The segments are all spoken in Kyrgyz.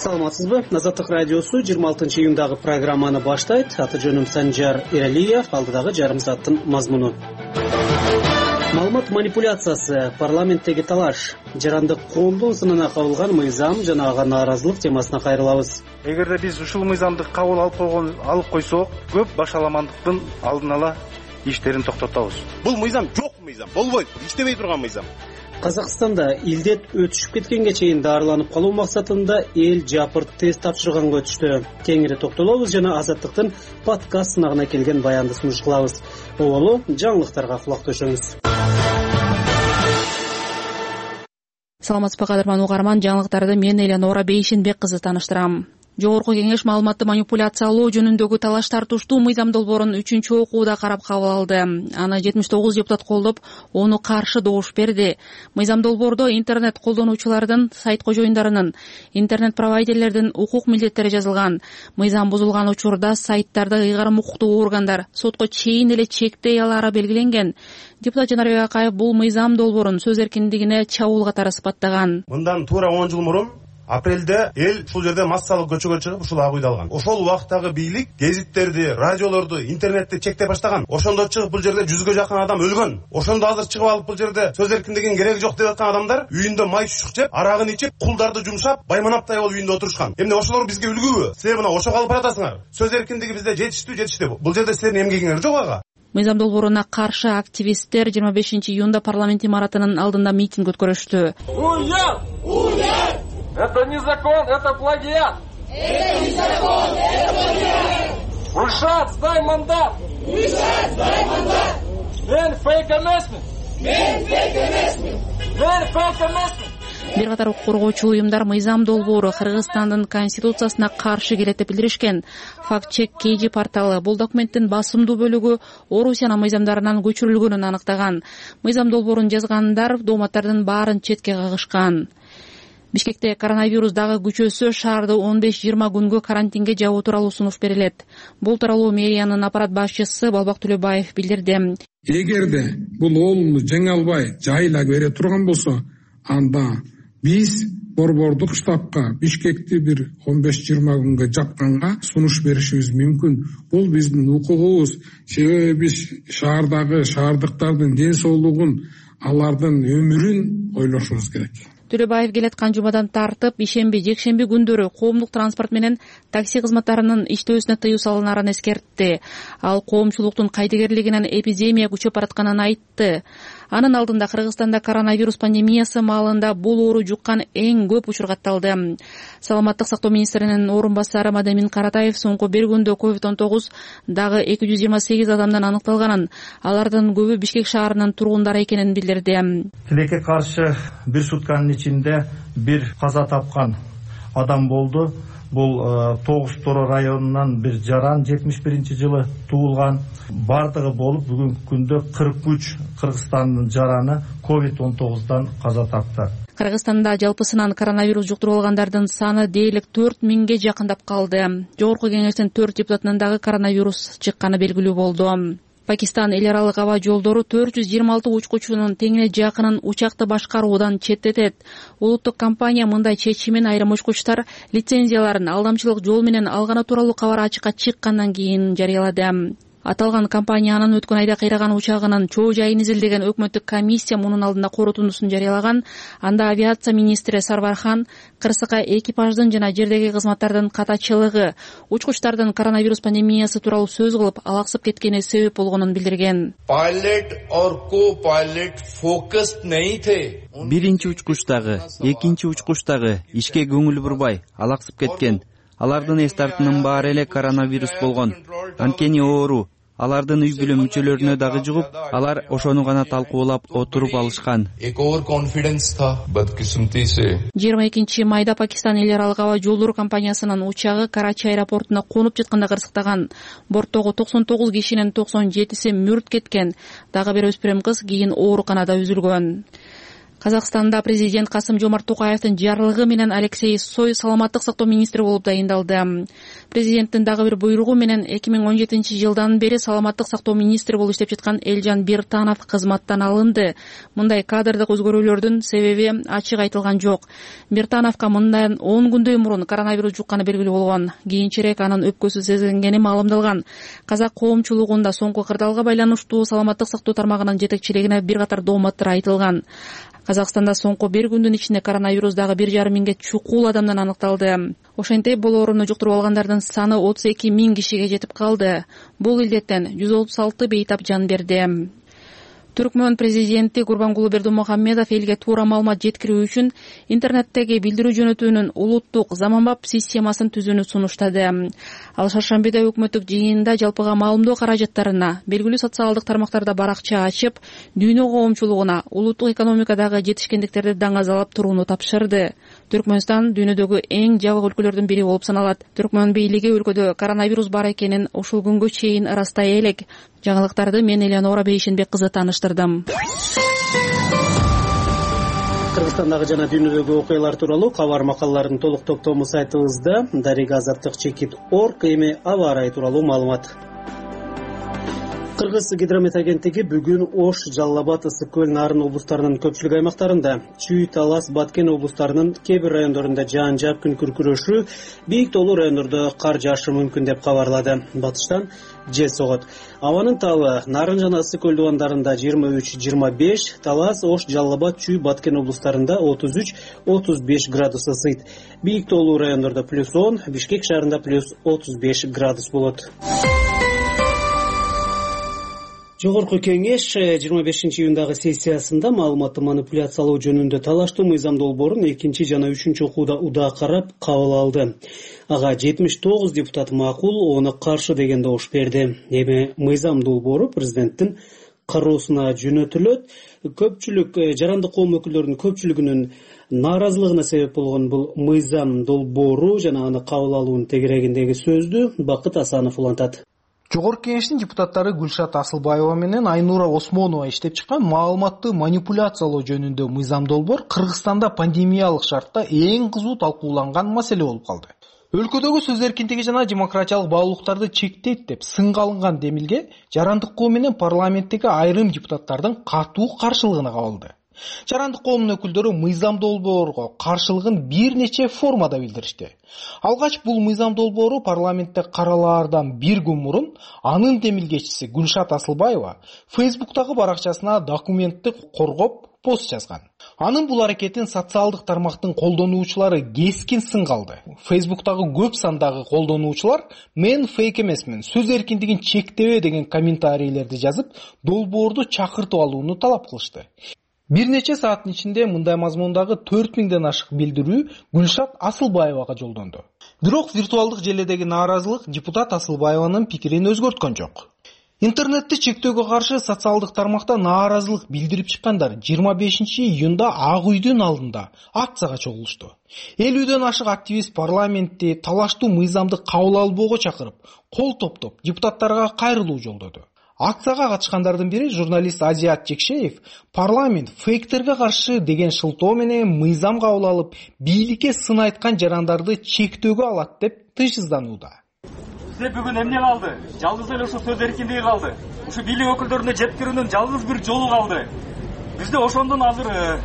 Саламатсызбы? Азаттык радиосу 26-июндагы программаны баштайт. Аты жөнүм Санжар Эралиев, алдыдагы жарым сааттын мазмуну. Маалымат манипуляциясы, парламенттеги талаш, жарандык коомдун сынына кабылган мыйзам жана ага нааразылык темасына кайрылабыз. Эгерде биз ушул мыйзамды кабыл алып койсок, көп башаламандыктын алдын ала иштерин токтотобуз. Бул мыйзам жок мыйзам, болбойт, иштебей турган мыйзам. Казакстанда илдет өтүшүп кеткенге чейин дарыланып калуу максатында эл жапырт тест тапшырганга өтүштү. Кеңири токтолобуз жана Азаттыктын подкаст сынагына келген баянды сунуш кылабыз. Оболу жаңылыктарга кулак төшөңүз. Саламатсызбы кадырман угарман, жаңылыктарды мен Элеонора Бейшенбек кызы тааныштырам. Жогорку кеңеш маалыматты манипуляциялоо жөнүндөгү талаш тартыштуу мыйзам долбоорун 3-окууда карап кабыл алды. Аны 79 депутат колдоп, ону каршы добуш берди. Мыйзам долбоордо интернет колдонуучулардын, сайт кожоюндарынын, интернет провайдерлердин укук милдеттери жазылган. Мыйзам бузулган учурда сайттарды ыйгарым укуктуу органдар сотко чейин эле чектей алары белгиленген. Депутат Жанарбек Акаев бул мыйзам долбоорун сөз эркиндигине чабуул катары сыпаттаган. Мындан туура 10 жыл мурун апрелде эл ушул жерде массалык көчөгө чыгып ушул агуйду алган. Ошол убактагы бийлик гезиттерди, радиолорду, интернетти чектеп баштаган. Ошондо чыгып бул жерде 100га жакын адам өлгөн. Ошондо азыр чыгып алып бул жерде сөз эркиндигинин кереги жок деп аткан адамдар үйүндө май шушук жеп, арагын ичип, кулдарды жумшап, байманаптай болуп үйүндө отурушкан. Эмне ошолор бизге үлгүбү? Силер мына ошого алып баратасыңар. Сөз эркиндиги бизде жетиштүү. Бул жерде силердин эмгегиңер жок ага. Мыйзам долбооруна каршы активисттер 25-июнда парламент имаратынын алдында митинг өткөрүштү. Это не закон, это плагиат. Это не закон, это плагиат. Ульшат, сдай мандат. Ульшат, сдай мандат. Мен фейк эмесмин. Мен фейк эмесмин. Мен фейк эмесмин. Бир катар коргоочу уюмдар мыйзам долбоору Кыргызстандын конституциясына каршы келет деп билдиришкен. Факт-чек KG порталы бул документтин басымдуу бөлүгү Орусиянын мыйзамдарынан көчүрүлгөнүн аныктаган. Мыйзам долбоорун жазгандар дооматтардын баарын четке кагышкан. Бишкекте коронавирус дагы күчөсө, шаарды 15-20 күнгө карантинге жабуу тууралуу сунуш берилет. Бул тууралуу мэриянын аппарат башчысы Балбак Төлөбаев билдирди. Эгерде бул оолуну жеңе албай жайыла бере турган болсо, анда биз борбордук штабка Бишкекти бир 15-20 күнгө жапканга сунуш беришибиз мүмкүн. Бул биздин укугубуз. Себеби биз шаардыктардын ден соолугун, алардын өмүрүн ойлошубуз керек. Төлөбаев келаткан жумадан тартып, ишемби, жекшемби күндөрү коомдук транспорт менен такси кызматтарынын иштөөсүнө тыюу салынарын эскертти. Ал коомчулуктун кайдыгерлигинен эпидемия күчөп баратканын айтты. Анын алдында Кыргызстанда коронавирус пандемиясы маалында бул оору жуккан эң көп учур катталды. Саламаттык сактоо министринин орун басары Мадамин Каратаев соңку бир күндө COVID-19 дагы 228 адамдан аныкталганын, алардын көбү Бишкек шаарынын тургундары экенин билдирди. Тилекке каршы бир сутканын ичинде бир каза тапкан адам болду. Бул Тогуз Торо районунан бир жаран 71-жылы туулган. Бардыгы болуп бүгүнкү күндө 43 Кыргызстандын жараны COVID-19дан каза тапты. Кыргызстанда жалпысынан коронавирус жуктуруп алгандардын саны дээрлик 4000ге жакындап калды. Жогорку кеңештин 4 депутатынан дагы коронавирус чыкканы белгилүү болду. Пакистан эл аралык аба жолдору 426 учкучунун теңине жакынын учакты башкаруудан четтетет. Улуттук компания мындай чечимин айрым учкучтар лицензияларын алдамчылык жол менен алганы тууралуу кабар ачыкка чыккандан кийин жарыялады. Аталган компаниянын өткөн айда кыйраган учагынын чоо жайын изилдеген өкмөттүк комиссия мунун алдында корутундусун жарыялаган. Анда авиация министри Сарвархан кырсыкка экипаждын жана жердеги кызматтардын катачылыгы, учкучтардын коронавирус пандемиясы тууралуу сөз кылып алаксып кеткени себеп болгонун билдирген. Биринчи учкучтагы, экинчи учкучтагы ишке көңүл бурбай алаксып кеткен. Алардын эс тартынын баары эле коронавирус болгон. Анткени оору алардын үй бүлө мүчөлөрүнө дагы жугуп, алар ошону гана талкуулап отуруп алышкан. 22 майда Пакистан эл аралык аба жолдору компаниясынын учагы Карачи аэропортуна конуп жатканда кырсыктаган. Борттогу 99 кишинин 97си мүрт кеткен. Дагы бир өспүрүм кыз кийин ооруканада үзүлгөн. Казакстанда президент Касым-Жомарт Токаевдин жарлыгы менен Алексей Сой саламаттык сактоо министри болуп дайындалды. Президенттин дагы бир буйругу менен 2017 жылдан бери саламаттык сактоо министри болуп иштеп жаткан Элжан Биртанов кызматтан алынды. Мындай кадрдык өзгөрүүлөрдүн себеби ачык айтылган жок. Биртановго мындан 10 күндөй мурун коронавирус жукканы белгилүү болгон. Кийинчерээк анын өпкөсү сезилгени маалымдалган. Казак коомчулугунда соңку кырдаалга байланыштуу саламаттык сактоо тармагынын жетекчилигине бир катар дооматтар айтылган. Казакстанда соңку бир күндүн ичинде коронавирус дагы 1,5 миңге чукул адамдан аныкталды. Ошентип бул ооруну жуктуруп алгандардын саны 32 миң кишиге жетип калды. Бул илдеттен 136 бейтап жан берди. Түркмөн президенти Гурбангулы Бердимухамедов элге туура маалымат жеткирүү үчүн интернеттеги билдирүү жөнөтүүнүн улуттук заманбап системасын түзүүнү сунуштады. Ал шаршембиде өкмөттүк жыйында жалпыга маалымдоо каражаттарына, белгилүү социалдык тармактарда баракча ачып, дүйнө коомчулугуна улуттук экономикадагы жетишкендиктерди даңазалап турууну тапшырды. Түркмөнстан дүйнөдөгү эң жабык өлкөлөрдүн бири болуп саналат. Түркмөн бийлиги өлкөдө коронавирус бар экенин ушул күнгө чейин ырастай элек. Жаңылыктарды мен Элеонора Бейшенбек кызы таныштырдым. Кыргызстандагы жана дүйнөдөгү окуялар тууралуу кабар макалалардын толук топтому сайтыбызда Дарига Азаттык Чекит.org эми аба ырайы тууралуу маалымат. Кыргыз гидромет агенттиги бүгүн Ош, Жалал Абад, Ысык көл, Нарын облустарынын көпчүлүк аймактарында, Чүй, Талас, Баткен облустарынын кээ бир райондорунда жаан-жаап күн күркүрөшү, бийик тоолуу райондордо кар жаашы мүмкүн деп кабарлады. Батыштан жел согот. Абанын табы Нарын жана Ысык көл дубандарында 23-25, Талас, Ош, Жалал Абад, Чүй, Баткен облустарында 33-35 градус ысыйт. Бийик тоолуу райондордо +10, Бишкек шаарында +35 градус болот. Жогорку кеңеш 25-июндагы сессиясында маалыматты манипуляциялоо жөнүндө талаштуу мыйзам долбоорун 2 жана 3 окууда удаа карап кабыл алды. Ага 79 депутат макул, оны каршы деген добуш берди. Эми мыйзам долбоору президенттин кароосуна жөнөтүлөт. Көпчүлүк жарандык коом өкүлдөрүнүн көпчүлүгүнүн нааразылыгына себеп болгон бул мыйзам долбоору жана аны кабыл алуунун тегерегиндеги сөздү Бакыт Асанов улантат. Жогорку кеңештин депутаттары Гүлшат Асылбаева менен Айнура Осмонова иштеп чыккан маалыматты манипуляциялоо жөнүндө мыйзам долбоор Кыргызстанда пандемиялык шартта эң кызуу талкууланган маселе болуп калды. Өлкөдөгү сөз эркиндиги жана демократиялык баалуулуктарды чектейт деп сынга алынган демилге жарандык коом менен парламенттеги айрым депутаттардын катуу каршылыгына кабылды. Жарандык коомдун өкүлдөрү мыйзам долбоорго каршылыгын бир нече формада билдиришти. Алгач бул мыйзам долбоору парламентте каралаардан бир күн мурун анын демилгечиси Гүлшат Асылбаева Фейсбуктагы баракчасына документти коргоп пост жазган. Анын бул аракетин социалдык тармактын колдонуучулары кескин сынга алды. Фейсбуктагы көп сандагы колдонуучулар "Мен фейк эмесмин, сөз эркиндигин чектебе" деген комментарийлерди жазып, долбоорду чакыртып алууну талап кылышты. Бир нече сааттын ичинде мындай мазмундагы 4000ден ашык билдирүү Гүлшат Асылбаевага жолдонду. Бирок виртуалдык желедеги нааразылык депутат Асылбаеванын пикирин өзгөрткөн жок. Интернетти чектөөгө каршы социалдык тармакта нааразылык билдирип чыккандар 25-июнда Ак үйдүн алдында акцияга чогулушту. 50ден ашык активист парламентти талаштуу мыйзамды кабыл албоого чакырып, кол топтоп депутаттарга кайрылуу жолдоду. Акцияга катышкандардын бири журналист Азият Жекшеев парламент фейктерге каршы деген шылтоо менен мыйзам кабыл алып, бийликке сын айткан жарандарды чектөөгө алат деп тыйшызданууда. Бизде бүгүн эмне калды? Жалгыз эле ушу сөз эркиндиги калды. Ушу бийлик өкүлдөрүнө жеткирүүнүн жалгыз бир жолу калды. Бизде ошондон азыр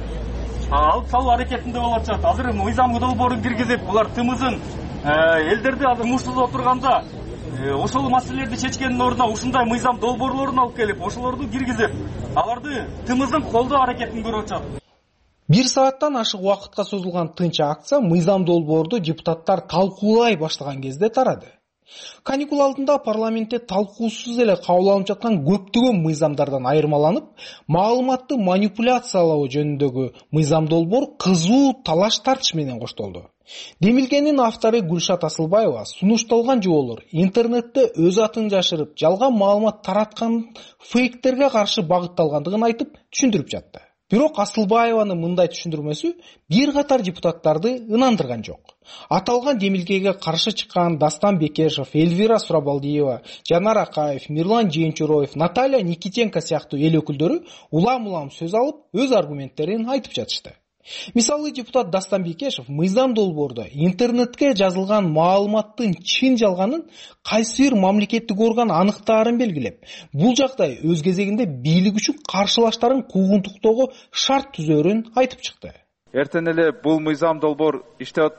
алып салуу аракетинде болуп атышат. Азыр мыйзам долбоорун киргизип, булар тымызын элдерди азыр муштулуп отурганда ошол маселелерди чечкендин ордуна ушундай мыйзам долбоорлорун алып келип, ошолорду киргизип, аларды тымызын колдоо аракетин көрүп атышат. Бир сааттан ашык убакытка созулган тынч акция мыйзам долбоорду депутаттар талкуулай баштаган кезде тарады. Каникул алдында парламентте талкуусуз эле кабыл алынып жаткан көптөгөн мыйзамдардан айырмаланып, маалыматты манипуляциялоо жөнүндөгү мыйзам долбоор кызуу талаш тартыш менен коштолду. Демилгенин автору Гүлшат Асылбаева сунушталган жоолор интернетте өз атын жашырып, жалган маалымат тараткан фейктерге каршы багытталгандыгын айтып түшүндүрүп жатты. Бирок Асылбаеванын мындай түшүндүрмөсү бир катар депутаттарды ынандырган жок. Аталган демилгеге каршы чыккан Дастан Бекешев, Эльвира Сурабалдиева, Жанар Акаев, Мирлан Жээнчуроев, Наталья Никитенко сыяктуу эл өкүлдөрү улам сөз алып, өз аргументтерин айтып жатышты. Мисалы, депутат Дастан Бекешев мыйзам долбоордо интернетке жазылган маалыматтын чын жалганын кайсы бир мамлекеттик орган аныктаарын белгилеп, бул жагдай өз кезегинде бийлик үчүн каршылаштарын куугунтуктоого шарт түзөөрүн айтып чыкты. Эртең эле бул мыйзам долбоор иштеп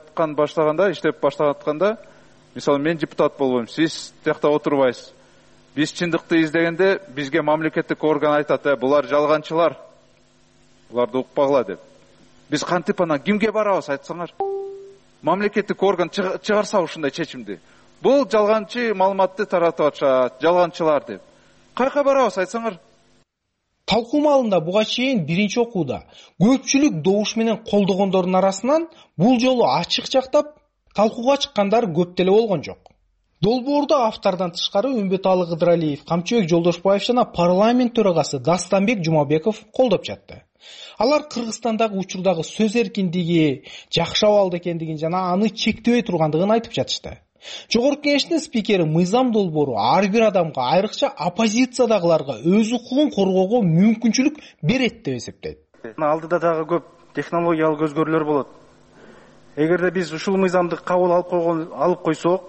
баштатканда, мисалы мен депутат болбойм, сиз тиякта отурбайсыз. Биз чындыкты издегенде бизге мамлекеттик орган айтат, булар жалганчылар. Буларды укпагыла деп. Биз кантип анан кимге барабыз айтсаңар? Мамлекеттик орган чыгарса ушундай чечимди. Бул жалганчы маалыматты таратып атышат, жалганчылар деп. Кайка барабыз айтсаңар? Талкуу маалында буга чейин биринчи окууда көпчүлүк добуш менен колдогондордун арасынан бул жолу ачык жактап талкууга чыккандар көп деле болгон жок. Долбоорду автордон тышкары Үмбөталы Кыдыралиев, Камчыбек Жолдошбаев жана парламент төрагасы Дастанбек Жумабеков колдоп жатты. Алар Кыргызстандагы учурдагы сөз эркиндиги жакшы абалда экендигин жана аны чектебей тургандыгын айтып жатышты. Жогорку Кеңештин спикери мыйзам долбоору ар бир адамга, айрыкча оппозициядагыларга өз укугун коргоого мүмкүнчүлүк берет деп эсептейт. Алдыда дагы көп технологиялык өзгөрүүлөр болот. Эгерде биз ушул мыйзамды кабыл алып койсок,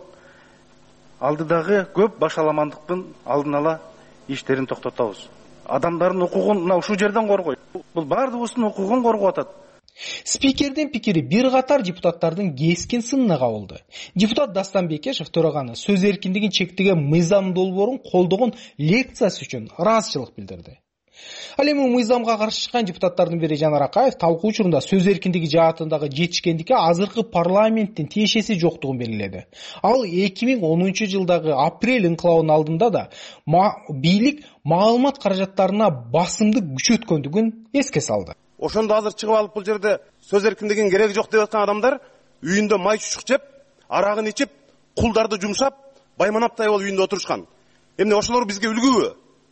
алдыдагы көп башаламандыктын алдын ала иштерин токтотобуз. Адамдардын укугун мына ушул жерден коргойт. Бул баардыгыбыздын укугун коргоп атат. Спикердин пикири бир катар депутаттардын кескин сынына кабылды. Депутат Дастан Бекешев төраганы сөз эркиндигин чектеген мыйзам долбоорун колдогон лекциясы үчүн ыраазычылык билдирди. Ал эми мыйзамга каршы чыккан депутаттардын бири Жанар Акаев талкуу учурунда сөз эркиндиги жаатындагы жетишкендикке азыркы парламенттин тиешеси жоктугун белгиледи. Ал 2010 жылдагы апрель инкылабынын алдында да бийлик маалымат каражаттарына басымды күчөткөндүгүн эске салды. Ошондо азыр чыгып алып бул жерде сөз эркиндигинин кереги жок деп аткан адамдар үйүндө май чучук жеп, арагын ичип, кулдарды жумшап, байманаптай болуп үйүндө отурушкан. Эмне ошолор бизге үлгүбү?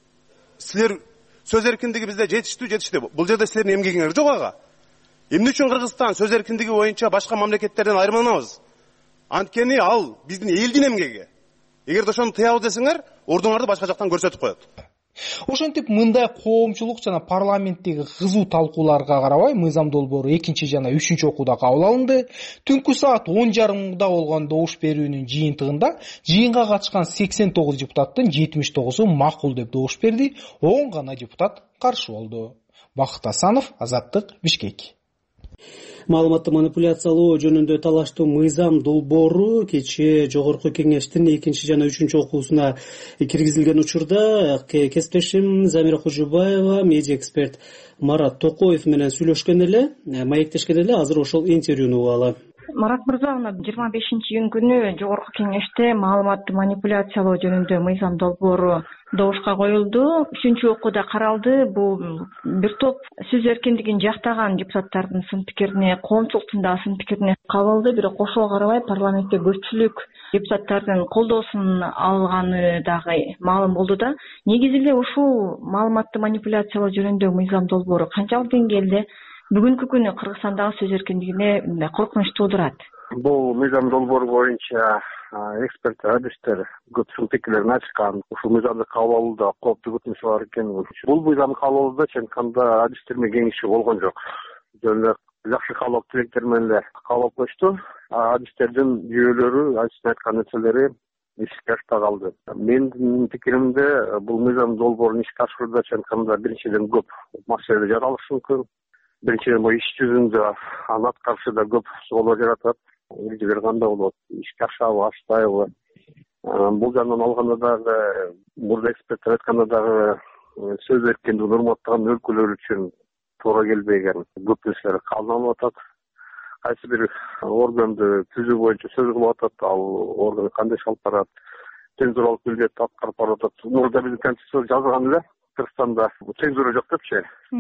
Силер сөз эркиндиги бизде жетишти. Бул жерде силердин эмгегиңер жок ага. Эмне үчүн Кыргызстан сөз эркиндиги боюнча башка мамлекеттерден айырмаланабыз? Анткени ал биздин элдин эмгеги. Эгерде ошону тыябыз десеңер, ордуңарды башка жактан көрсөтүп коет. Ошентип мындай коомчулук жана парламенттеги кызуу талкууларга карабай мыйзам долбоору 2 жана 3 окууда кабыл алынды. Түнкү саат 10:30 болгон добуш берүүнүн жыйынтыгында жыйынга катышкан 89 депутаттын 79-у макул деп добуш берди, 10 гана депутат каршы болду. Бакыт Асанов, Азаттык, Бишкек. Маалыматты манипуляциялоо жөнүндө талаштуу мыйзам долбоору кечээ Жогорку Кеңештин 2 жана 3 окуусуна киргизилген учурда кесиптешим Замира Кожубаева, медиа эксперт Марат Токоев менен сүйлөшкөн эле, маектешкен эле. Азыр ошол интервьюну угалы. Марат мырза, 25-июнь күнү Жогорку Кеңеште маалыматты манипуляциялоо жөнүндө мыйзам долбоору добушка коюлду. 3-окууда каралды. Бул бир топ сөз эркиндигин жактаган депутаттардын сын пикирине, коомчулуктун да сын пикирине кабыл алды. Бирок ошого карабай парламентте көпчүлүк депутаттардын колдоосун алганы дагы маалым болду да. Негизи эле ушул маалыматты манипуляциялоо жөнүндө мыйзам долбоору канчалык деңгээлде бүгүнкү күнү Кыргызстандагы сөз эркиндигине коркунуч туудурат? Бул мыйзам долбоору боюнча эксперттер, адистер көп сын пикирлерин ачкан. Ушул мыйзамды кабыл алууда кооптуу өтмүшү бар экенин. Бул мыйзамды кабыл алууда чын канда адистер менен кеңешүү болгон жок. Жөн эле жакшы каалоо тилектер менен эле кабыл алып коюшту. Адистердин жүйөлөрү, адистер айткан нерселери ишке ашпай калды. Менин пикиримде бул мыйзам долбоорун ишке ашырууда чын канда биринчиден көп маселе жаралышы мүмкүн. Биринчиден бул иш жүзүндө аны аткарышында көп суроолор жаратат. Эрежелер кандай болот, ишке ашабы, ашпайбы? Бул жагынан алганда дагы мурда эксперттер айтканда дагы сөз эркиндигин урматтаган өлкөлөр үчүн туура келбеген көп нерселер кабыл алынып атат. Кайсы бир органды түзүү боюнча сөз кылып атат, ал орган кандай иш алып барат, цензуралык милдетти аткарып баратат. Мурда биздин конституцияда жазылган эле, Кыргызстанда цензура жок депчи.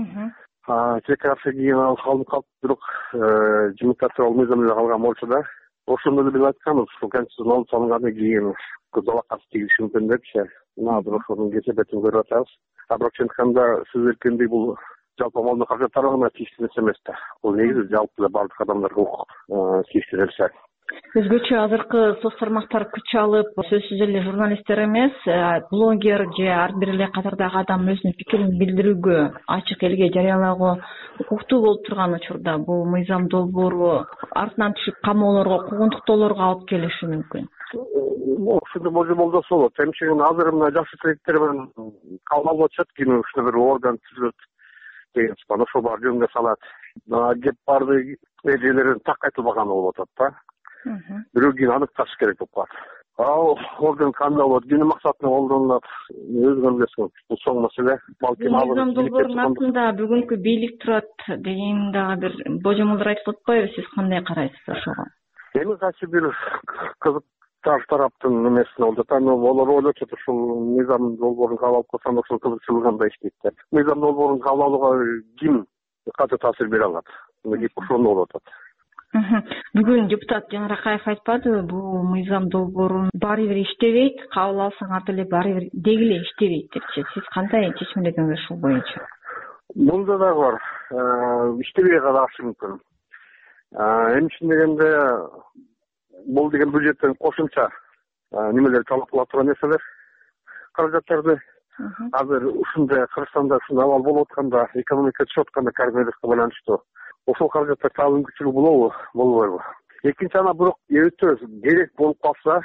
Тек каршы кийин ал калып калып, бирок жымыттатып ал мыйзам эле калган болчу да. Ошондо да биз айтканбыз, ушул конституцияны алып салынгандан кийин залакасы тийиши мүмкүн депчи. Азыр ошонун кесепетин көрүп атабыз. Бирок чын айтканда сөз эркиндиги бул жалпы амалдын каражаттары гана тийиштүү нерсе эмес да. Бул негизи жалпы эле бардык адамдарга укук тийиштүү нерсе. Өзгөчө азыркы соц тармактар күч алып, сөзсүз эле журналисттер эмес, блогер же ар бир эле катардагы адам өзүнүн пикирин билдирүүгө, ачык элге жарыялагы укуктуу болуп турган учурда бул мыйзам долбоору артынан түшүп камоолорго, куугунтуктоолорго алып келиши мүмкүн. Ушундай болжол болот. Эмчегин азыр мына жакшы тилектер менен кабыл алып атышат, кийин ушундай бир орган түзүлөт деген спан ошол баары жөнгө салат. Кеп барды эрежелерин так айтылбаганы болуп атат да. Бирок кийин аныкташ керек болуп калат. Ал орган кандай болот, эмне максатында колдонулат, өзүңөр билесиң. Бул чоң маселе. Балким мыйзам долбоорунун артында бүгүнкү бийлик турат деген дагы бир божомолдор айтып атпайбы? Сиз кандай карайсыз ошого? Эми кайсы бир кызыктар тараптын немесине болуп атат. Олар ойлочу ушул мыйзам долбоорун кабыл алып койсоң ошол кызыкчылыгында иштейт деп. Мыйзам долбоорун кабыл алууга ким катуу таасир бере алат? Ошондо болуп атат. Бүгүн депутат Жан Ракаев айтпадыбы, бул мыйзам долбоорун баары бир иштебейт, кабыл алсаң ар деле баары бир деги эле иштебейт депчи. Сиз кандай чечимдедиңиз ушул боюнча? Бунда да бар. Иштебей калышы мүмкүн. Эмчи дегенде бул деген бюджеттен кошумча немелер талап кыла турган нерселер, каражаттарды азыр ушундай Кыргызстанда ушундай абал болуп атканда, экономика түшүп атканда коронавируска байланыштуу ошол каражаттар табым күчүлүү болобу, болбойбу? Экинчи ана бирок өтө керек болуп калса,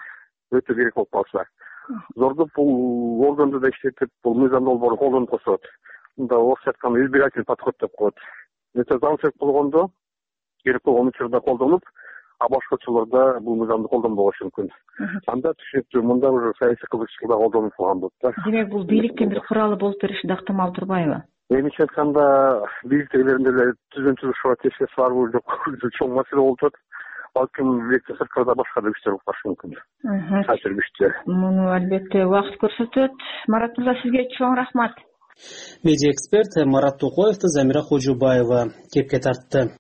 зордоп бул органды да иштетип, бул мыйзам долбоорун колдонуп койсот. Мында орусча айтканда избирательный подход деп коет. Нече заңчылык болгондо керек болгон учурда колдонуп, а башкачыларда бул мыйзамды колдонбогушу мүмкүн. Анда түшүнүктүү, мында уже саясий кызыкчылыкта колдонуп калган болот да. Демек бул бийликтин бир куралы болуп бериши да ыктымал турбайбы? Менимче айтканда бийликтегилердин деле түзүнчүлүк тескери сарбуу жок чоң маселе болуп атат. Балким бийликте сырткарда башка да күчтөр болушу мүмкүн. Кайсыр күчтөр? Муну албетте убакыт көрсөтөт. Марат мырза, сизге чоң рахмат. Медиа эксперт Марат Токоевди Замира Хожубаева кепке тартты.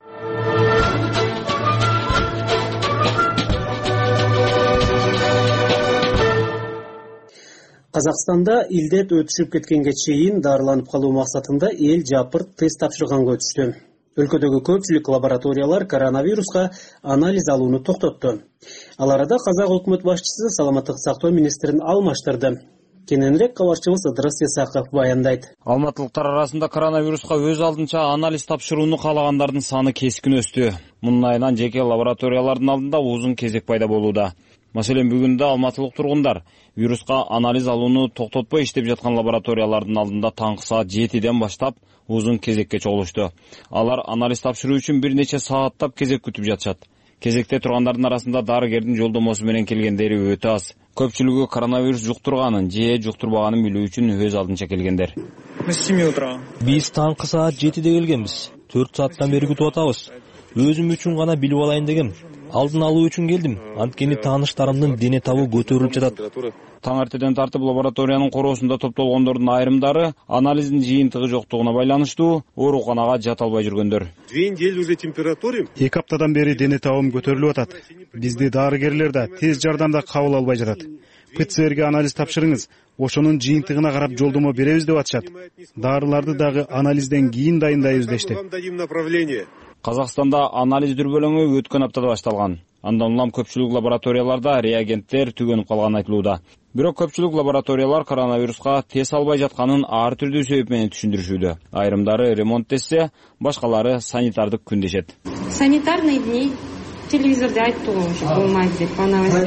Казакстанда илдет өтүшүп кеткенге чейин дарыланып калуу максатында эл жапырт тест тапшырганга өтүштү. Өлкөдөгү көпчүлүк лабораториялар коронавируска анализ алууну токтотту. Ал арада Казак өкмөт башчысы саламаттык сактоо министрин алмаштырды. Кененирээк кабарчыбыз Ыдырыс Исаков баяндайт. Алматылыктар арасында коронавируска өз алдынча анализ тапшырууну каалагандардын саны кескин өстү. Мунун айынан жеке лабораториялардын алдында узун кезек пайда болууда. Маселен, бүгүндө алматылык тургундар вируска анализ алууну токтотпой иштеп жаткан лабораториялардын алдында таңкы саат 7ден баштап узун кезекке чогулушту. Алар анализ тапшыруу үчүн бир нече сааттап кезек күтүп жатышат. Кезекте тургандардын арасында дарыгердин жолдомосу менен келгендери өтө аз. Көпчүлүгү коронавирус жуктурганын же жуктурбаганын билүү үчүн өз алдынча келгендер. Биз таңкы саат 7де келгенбиз. 4 сааттан бери күтүп атабыз. Өзүм үчүн гана билип алайын дегем. Алдын алуу үчүн келдим. Анткени тааныштарымдын дене табы көтөрүлүп жатат. Таң эртеден тартып лабораториянын короосунда топтолгондордун айрымдары анализдин жыйынтыгы жоктугуна байланыштуу ооруканага жата албай жүргөндөр. 2 аптадан бери дене табым көтөрүлүп атат. Бизди дарыгерлер да тез жардамда кабыл албай жатат. ПЦРге анализ тапшырыңыз, ошонун жыйынтыгына карап жолдомо беребиз деп атышат. Дарыларды дагы анализден кийин дайындайбыз дешти. Казакстанда анализ дүрбөлөңү өткөн аптада башталган. Андан улам көпчүлүк лабораторияларда реагенттер түгөнүп калганы айтылууда. Бирок көпчүлүк лабораториялар коронавируска тест албай жатканын ар түрдүү себеп менен түшүндүрүшүүдө. Айрымдары ремонт десе, башкалары санитардык күн дешет. Санитарный дни телевизордо айтты го, уже болмайт деп новостям.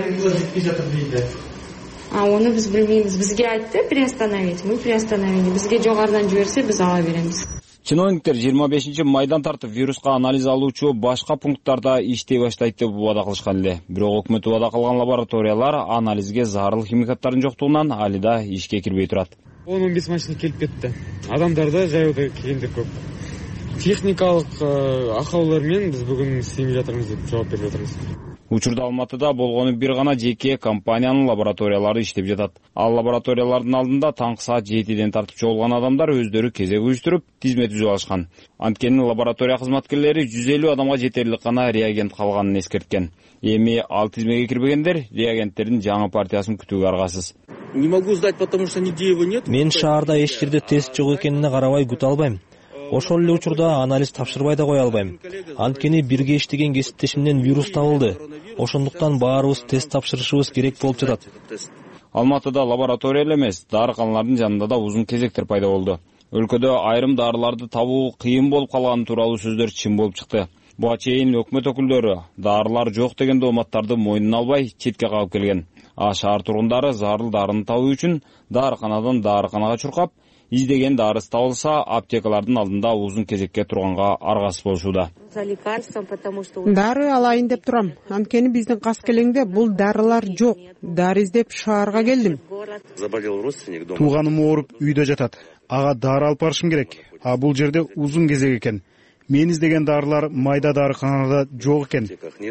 Оны биз билбейбиз. Бизге айтты приостановить, мы приостановили. Бизге жогорудан жиберсе биз ала беребиз. Чиновниктер 25-майдан тартып вируска анализ алуучу башка пункттарда иштей баштайт деп убада кылышкан эле. Бирок өкмөт убада кылган лабораториялар анализге зарыл химикаттардын жоктугунан али да ишке кирбей турат. 10-15 машина келип кетти. Адамдарда жайоодо келгендер көп. Техникалык акаулар менен биз бүгүн иштей жатырмыз деп жооп берип жатырмыз. Учурда Алматыда болгону бир гана жеке компаниянын лабораториялары иштеп жатат. Ал лабораториялардын алдында таңкы саат 7ден тартып чогулган адамдар өздөрү кезек уюштуруп, тизме түзүп алышкан. Анткени лаборатория кызматкерлери 150 адамга жетерлик гана реагент калганын эскерткен. Эми ал тизмеге кирбегендер реагенттердин жаңы партиясын күтүүгө аргасыз. Не могу сдать, потому что нигде его нет. Мен шаарда эч жерде тест жок экенине карабай күтө албайм. Ошол эле учурда анализ тапшырбай да кое албайм. Анткени бирге иштеген кесиптешимден вирус табылды. Ошондуктан баарыбыз тест тапшырышыбыз керек болуп жатат. Алматыда лаборатория эле эмес, дарыканалардын жанында да узун кезектер пайда болду. Өлкөдө айрым дарыларды табуу кыйын болуп калганы тууралуу сөздөр чын болуп чыкты. Буга чейин өкмөт өкүлдөрү дарылар жок деген дооматтарды мойнуна албай четке кагып келген. Шаар тургундары зарыл дарыны табуу үчүн дарыканадан дарыканага чуркап, издеген дарысы табылса, аптекалардын алдында узун кезекке турганга аргасыз болушууда. Дары алайын деп турам. Анткени биздин кас келеңде бул дарылар жок. Дары издеп шаарга келдим. Тууганым ооруп үйдө жатат. Ага дары алып барышым керек. А бул жерде узун кезек экен. Мен издеген дарылар майда дарыканада жок экен.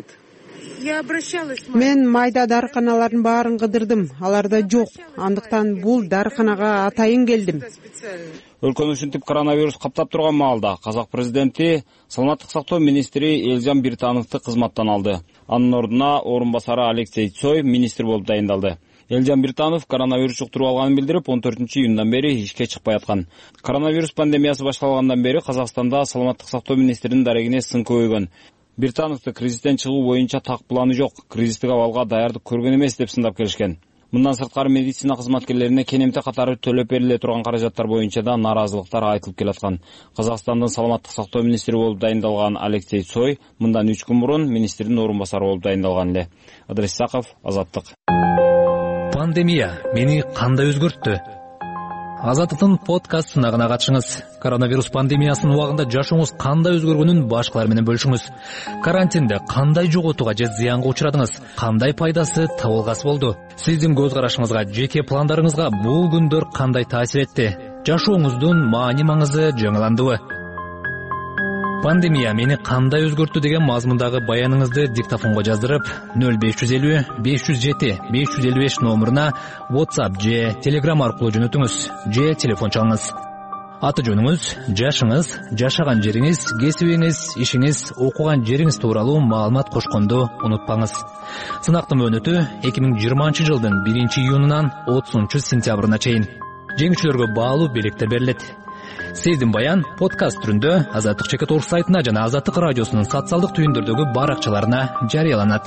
Мен майда дарыканалардын баарын кыдырдым, аларда жок. Андыктан бул дарыканага атайын келдим. Өлкөнү ушинтип коронавирус каптап турган маалда казак президенти саламаттык сактоо министри Элжан Биртановду кызматтан алды. Анын ордуна орун басары Алексей Цой министр болуп дайындалды. Элжан Биртанов коронавирус жуктуруп алганын билдирип, 14-июндан бери ишке чыкпай аткан. Коронавирус пандемиясы башталгандан бери Казакстанда саламаттык сактоо министринин дарегине сын көбөйгөн. Биртановду кризистен чыгуу боюнча так планы жок, кризистик абалга даярдык көргөн эмес деп сындап келишкен. Мындан сырткары медицина кызматкерлерине кенемте катары төлөп бериле турган каражаттар боюнча да наразылыктар айтылып келаткан. Казакстандын саламаттык сактоо министри болуп дайындалган Алексей Цой мындан 3 күн мурун министрдин орун басары болуп дайындалган эле. Ыдырыс Исаков, Азаттык. Пандемия мени кандай өзгөрттү? Азаттыктын подкаст сынагына катышыңыз. Коронавирус пандемиясынын убагында жашооңуз кандай өзгөргөнүн башкалар менен бөлүшүңүз. Карантинде кандай жоготууга же зыянга учурадыңыз? Кандай пайдасы, табылгасы болду? Сиздин көз карашыңызга, жеке пландарыңызга бул күндөр кандай таасир этти? Жашооңуздун маани-маңызы жаңыландыбы? Пандемия мени кандай өзгөрттү деген мазмундагы баяныңызды диктофонго жаздырып 0550 507 555 номуруна WhatsApp же Telegram аркылуу жөнөтүңүз же телефон чалыңыз. Аты жөнүңүз, жашыңыз, жашаган жериңиз, кесибиңиз, ишиңиз, окуган жериңиз тууралуу маалымат кошконду унутпаңыз. Сынактын мөөнөтү 2020 жылдын 1-июнунан 30-сентябрына чейин. Жеңүүчүлөргө баалуу белектер берилет. Сиздин баян подкаст түрүндө Азаттык.org сайтына жана Азаттык радиосунун социалдык түйүндөрдөгү баракчаларына жарыяланат.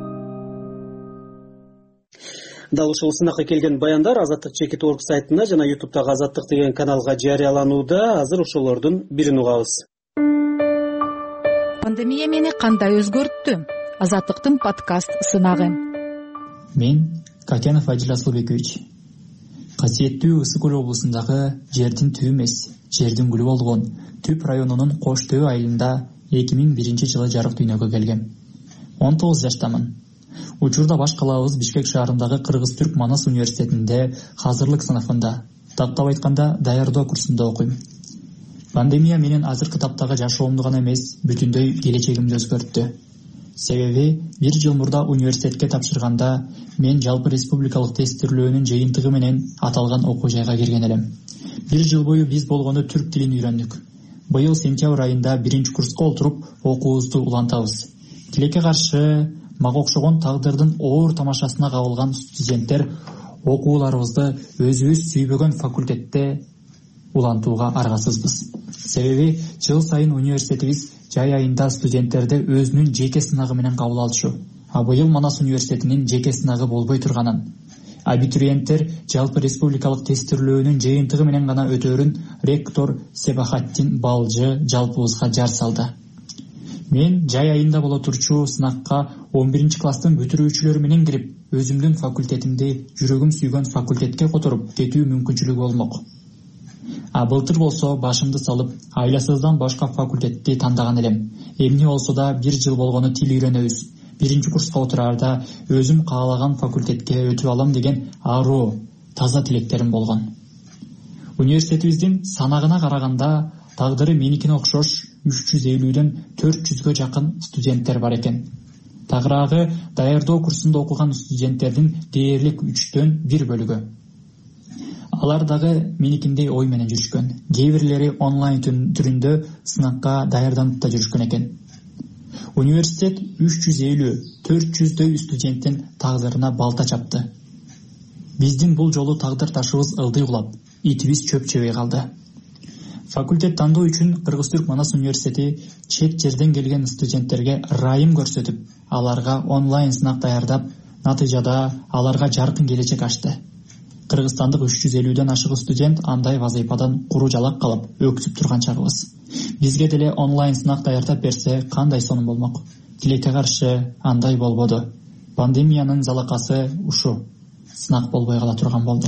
Дал ушул сынакка келген баяндар Азаттык.org сайтына жана YouTube'дагы Азаттык деген каналга жарыяланууда. Азыр ошолордун бирин угабыз. Пандемия мени кандай өзгөрттү? Азаттыктын подкаст сынагы. Мен Катянов Адил Асылбекович. Касиеттүү Ысык Көл облусундагы жердин түбү эмес, жердин гүлү болгон Түп районунун Кош Төө айылында 2001 жылы жарык дүйнөгө келгем. 19 жаштамын. Учурда баш калаабыз Бишкек шаарындагы Кыргыз-Түрк Манас университетинде казырлык сыныфында, тактап айтканда даярдоо курсунда окуйм. Пандемия менен азыркы таптагы жашоомду гана эмес, бүтүндөй келечегимди өзгөрттү. Себеби 1 жыл мурда университетке тапшырганда мен жалпы республикалык тестирлөөнүн жыйынтыгы менен аталган окуу жайга кирген элем. 1 жыл бою биз болгону түрк тилин үйрөндүк. Быйыл сентябрь айында 1-чи курска олтуруп окуубузду улантабыз. Тилекке каршы мага окшогон тагдырдын оор тамашасына кабылган студенттер окууларыбызды өзүбүз сүйбөгөн факультетте улантууга аргасызбыз. Себеби жыл сайын университетибиз жай айында студенттерди өзүнүн жеке сынагы менен кабыл алышы. А быйыл Манас университетинин жеке сынагы болбой турганын, абитуриенттер жалпы республикалык тестирлөөнүн жыйынтыгы менен гана өтөөрүн ректор Себахаттин Балжы жалпыбызга жар салды. Мен жай айында боло турчу сынакка 11-чи класстын бүтүрүүчүлөрү менен кирип, өзүмдүн факультетимди жүрөгүм сүйгөн факультетке которуп кетүү мүмкүнчүлүгү болмок. А былтыр болсо башымды салып, айласыздан башка факультетти тандаган элем. Эмне болсо да 1 жыл болгону тил үйрөнөбүз. 1-чи курска отураарда өзүм каалаган факультетке өтүп алам деген аруу, таза тилектерим болгон. Университетибиздин санагына караганда тагдыры меникине окшош 350дөн 400гө жакын студенттер бар экен. Тагыраагы даярдоо курсунда окуган студенттердин дээрлик 3төн 1 бөлүгү. Алар дагы меникиндей ой менен жүрүшкөн. Кээ бирлери онлайн түрүндө сынакка даярданып да жүрүшкөн экен. Университет 350-400дөй студенттин тагдырына балта чапты. Биздин бул жолу тагдыр ташыбыз ылдый улап, итибиз чөп жебей калды. Факультет тандоо үчүн Кыргыз-Түрк Манас университети чет жерден келген студенттерге ырайым көрсөтүп, аларга онлайн сынак даярдап, натыйжада аларга жаркын келечек ачты. Кыргызстандык 350ден ашык студент андай вазыйфадан куру жалак калып, өксүп турган чагыбыз. Бизге деле онлайн сынак даярдап берсе, кандай сонун болмок? Тилекке каршы андай болбоду. Пандемиянын залакасы ушу. Сынак болбой кала турган болду.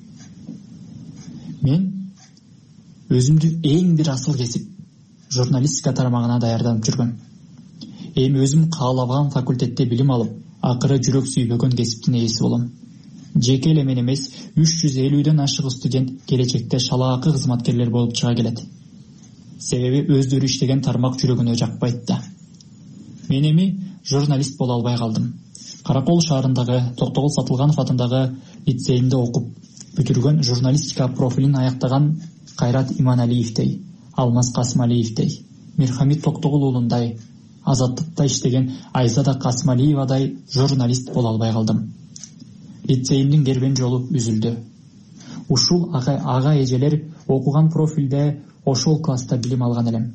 Мен өзүмдү эң бир асыл кесип журналистика тармагына даярданып жүргөм. Эми өзүм каалабаган факультетте билим алып, акыры жүрөк сүйбөгөн кесиптин ээси болом. Жеке эле мен эмес, 350ден ашык студент келечекте шалаакы кызматкерлер болуп чыга келет. Себеби өздөрү иштеген тармак жүрөгүнө жакпайт да. Мен эми журналист боло албай калдым. Каракол шаарындагы Токтогул Сатылганов атындагы лицейинде окуп, бүтүргөн журналистика профилин аяктаган Кайрат Иманалиевдей, Алмаз Касымалиевдей, Мирхамит Токтогул уулундай, Азаттыкта иштеген Айзада Касымалиевадай журналист боло албай калдым. Лицейимдин кербен жолу үзүлдү. Ушул ага эжелер окуган профилде ошол класста билим алган элем.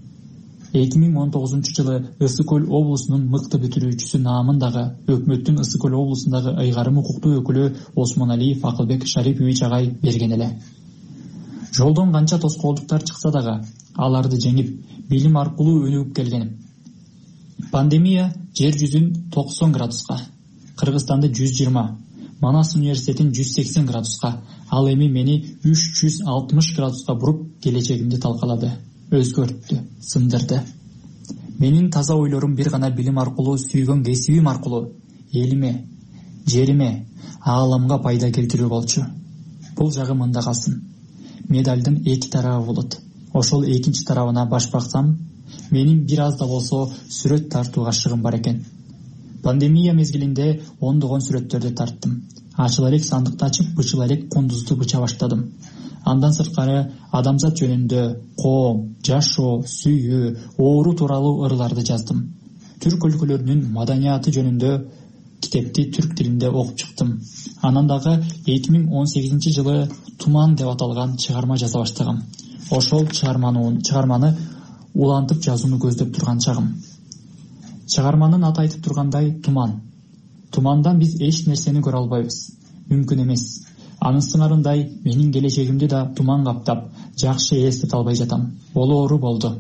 2019 жылы Ысык Көл облусунун мыкты бүтүрүүчүсү наамындагы өкмөттүн Ысык Көл облусундагы ыйгарым укуктуу өкүлү Осмоналиев Акылбек Шарипович агай берген эле. Жолдон канча тоскоолдуктар чыкса дагы, аларды жеңип, билим аркылуу өнүгүп келгеним. Пандемия жер жүзүн 90 градуска, Кыргызстанды 120, Манас университетин 180 градуска, ал эми мени 360 градуска буруп келечегимди талкалады, өзгөрттү, сындырды. Менин таза ойлорум бир гана билим аркылуу, сүйгөн кесибим аркылуу элиме, жериме, ааламга пайда келтирүү болчу. Бул жагы мында калсын. Медалдын эки тарабы болот. Ошол экинчи тарабына баш баксам, менин бир аз да болсо сүрөт тартууга шыгым бар экен. Пандемия мезгилинде ондогон сүрөттөрдү тарттым. Ачыл элек сандыкты ачып, бычыл элек кундузду быча баштадым. Андан сырткары адамзат жөнүндө, коом, жашоо, сүйүү, оору тууралуу ырларды жаздым. Түрк өлкөлөрүнүн маданияты жөнүндө китепти түрк тилинде окуп чыктым. Анан дагы 2018 жылы Туман деп аталган чыгарма жаза баштагам. Ошол чыгарманы улантып жазууну көздөп турган чагым. Чыгарманын аты айтып тургандай Туман. Тумандан биз эч нерсени көрө албайбыз. Мүмкүн эмес. Анын сыңарындай менин келечегимди да туман каптап, жакшы эстете албай жатам. Болоору болду.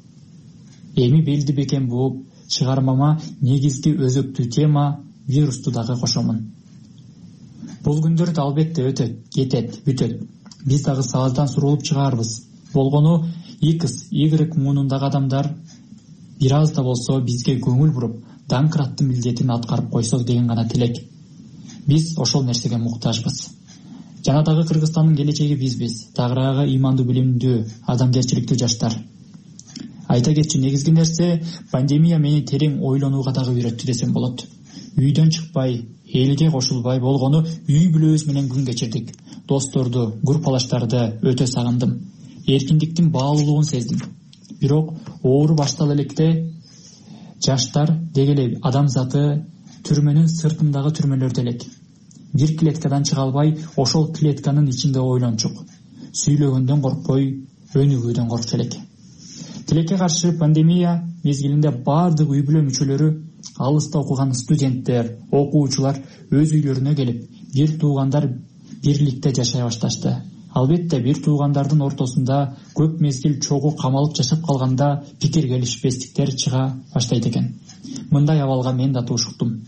Эми белди бекем бууп, чыгармама негизги өзөктүү тема вирусту дагы кошомун. Бул күндөрдө албетте өтөт, кетет, бүтөт. Биз дагы сааздан сурулуп чыгаарбыз. Болгону X, Y муунундагы адамдар бир аз да болсо бизге көңүл буруп, данкыраттын милдетин аткарып койсок деген гана тилек. Биз ошол нерсеге муктажбыз. Жана дагы Кыргызстандын келечеги бизбиз. Дагыраагы имандуу, билимдүү, адамгерчиликтүү жаштар. Айта кетчү, негизги нерсе пандемия мени терең ойлонууга дагы үйрөттү десем болот. Үйдөн чыкпай, элге кошулбай болгону үй бүлөбүз менен күн кечирдик. Досторду, группалаштарды өтө сагындым. Эркиндиктин баалуулугун сездим. Бирок оору баштала электе жаштар дегеле адамзаты түрмөнүн сыртындагы түрмөлөрдө элек. Бир клеткадан чыга албай, ошол клетканын ичинде ойлончук. Сүйлөгөндөн коркпой, өнүгүүдөн коркчу элек. Тилекке каршы пандемия мезгилинде бардык үй бүлө мүчөлөрү, алыста окуган студенттер, окуучулар өз үйлөрүнө келип, бир туугандар бирликте жашай башташты. Албетте бир туугандардын ортосунда көп мезгил чогуу камалып жашап калганда пикир келишпестиктер чыга баштайт экен. Мындай абалга мен да туушуктум.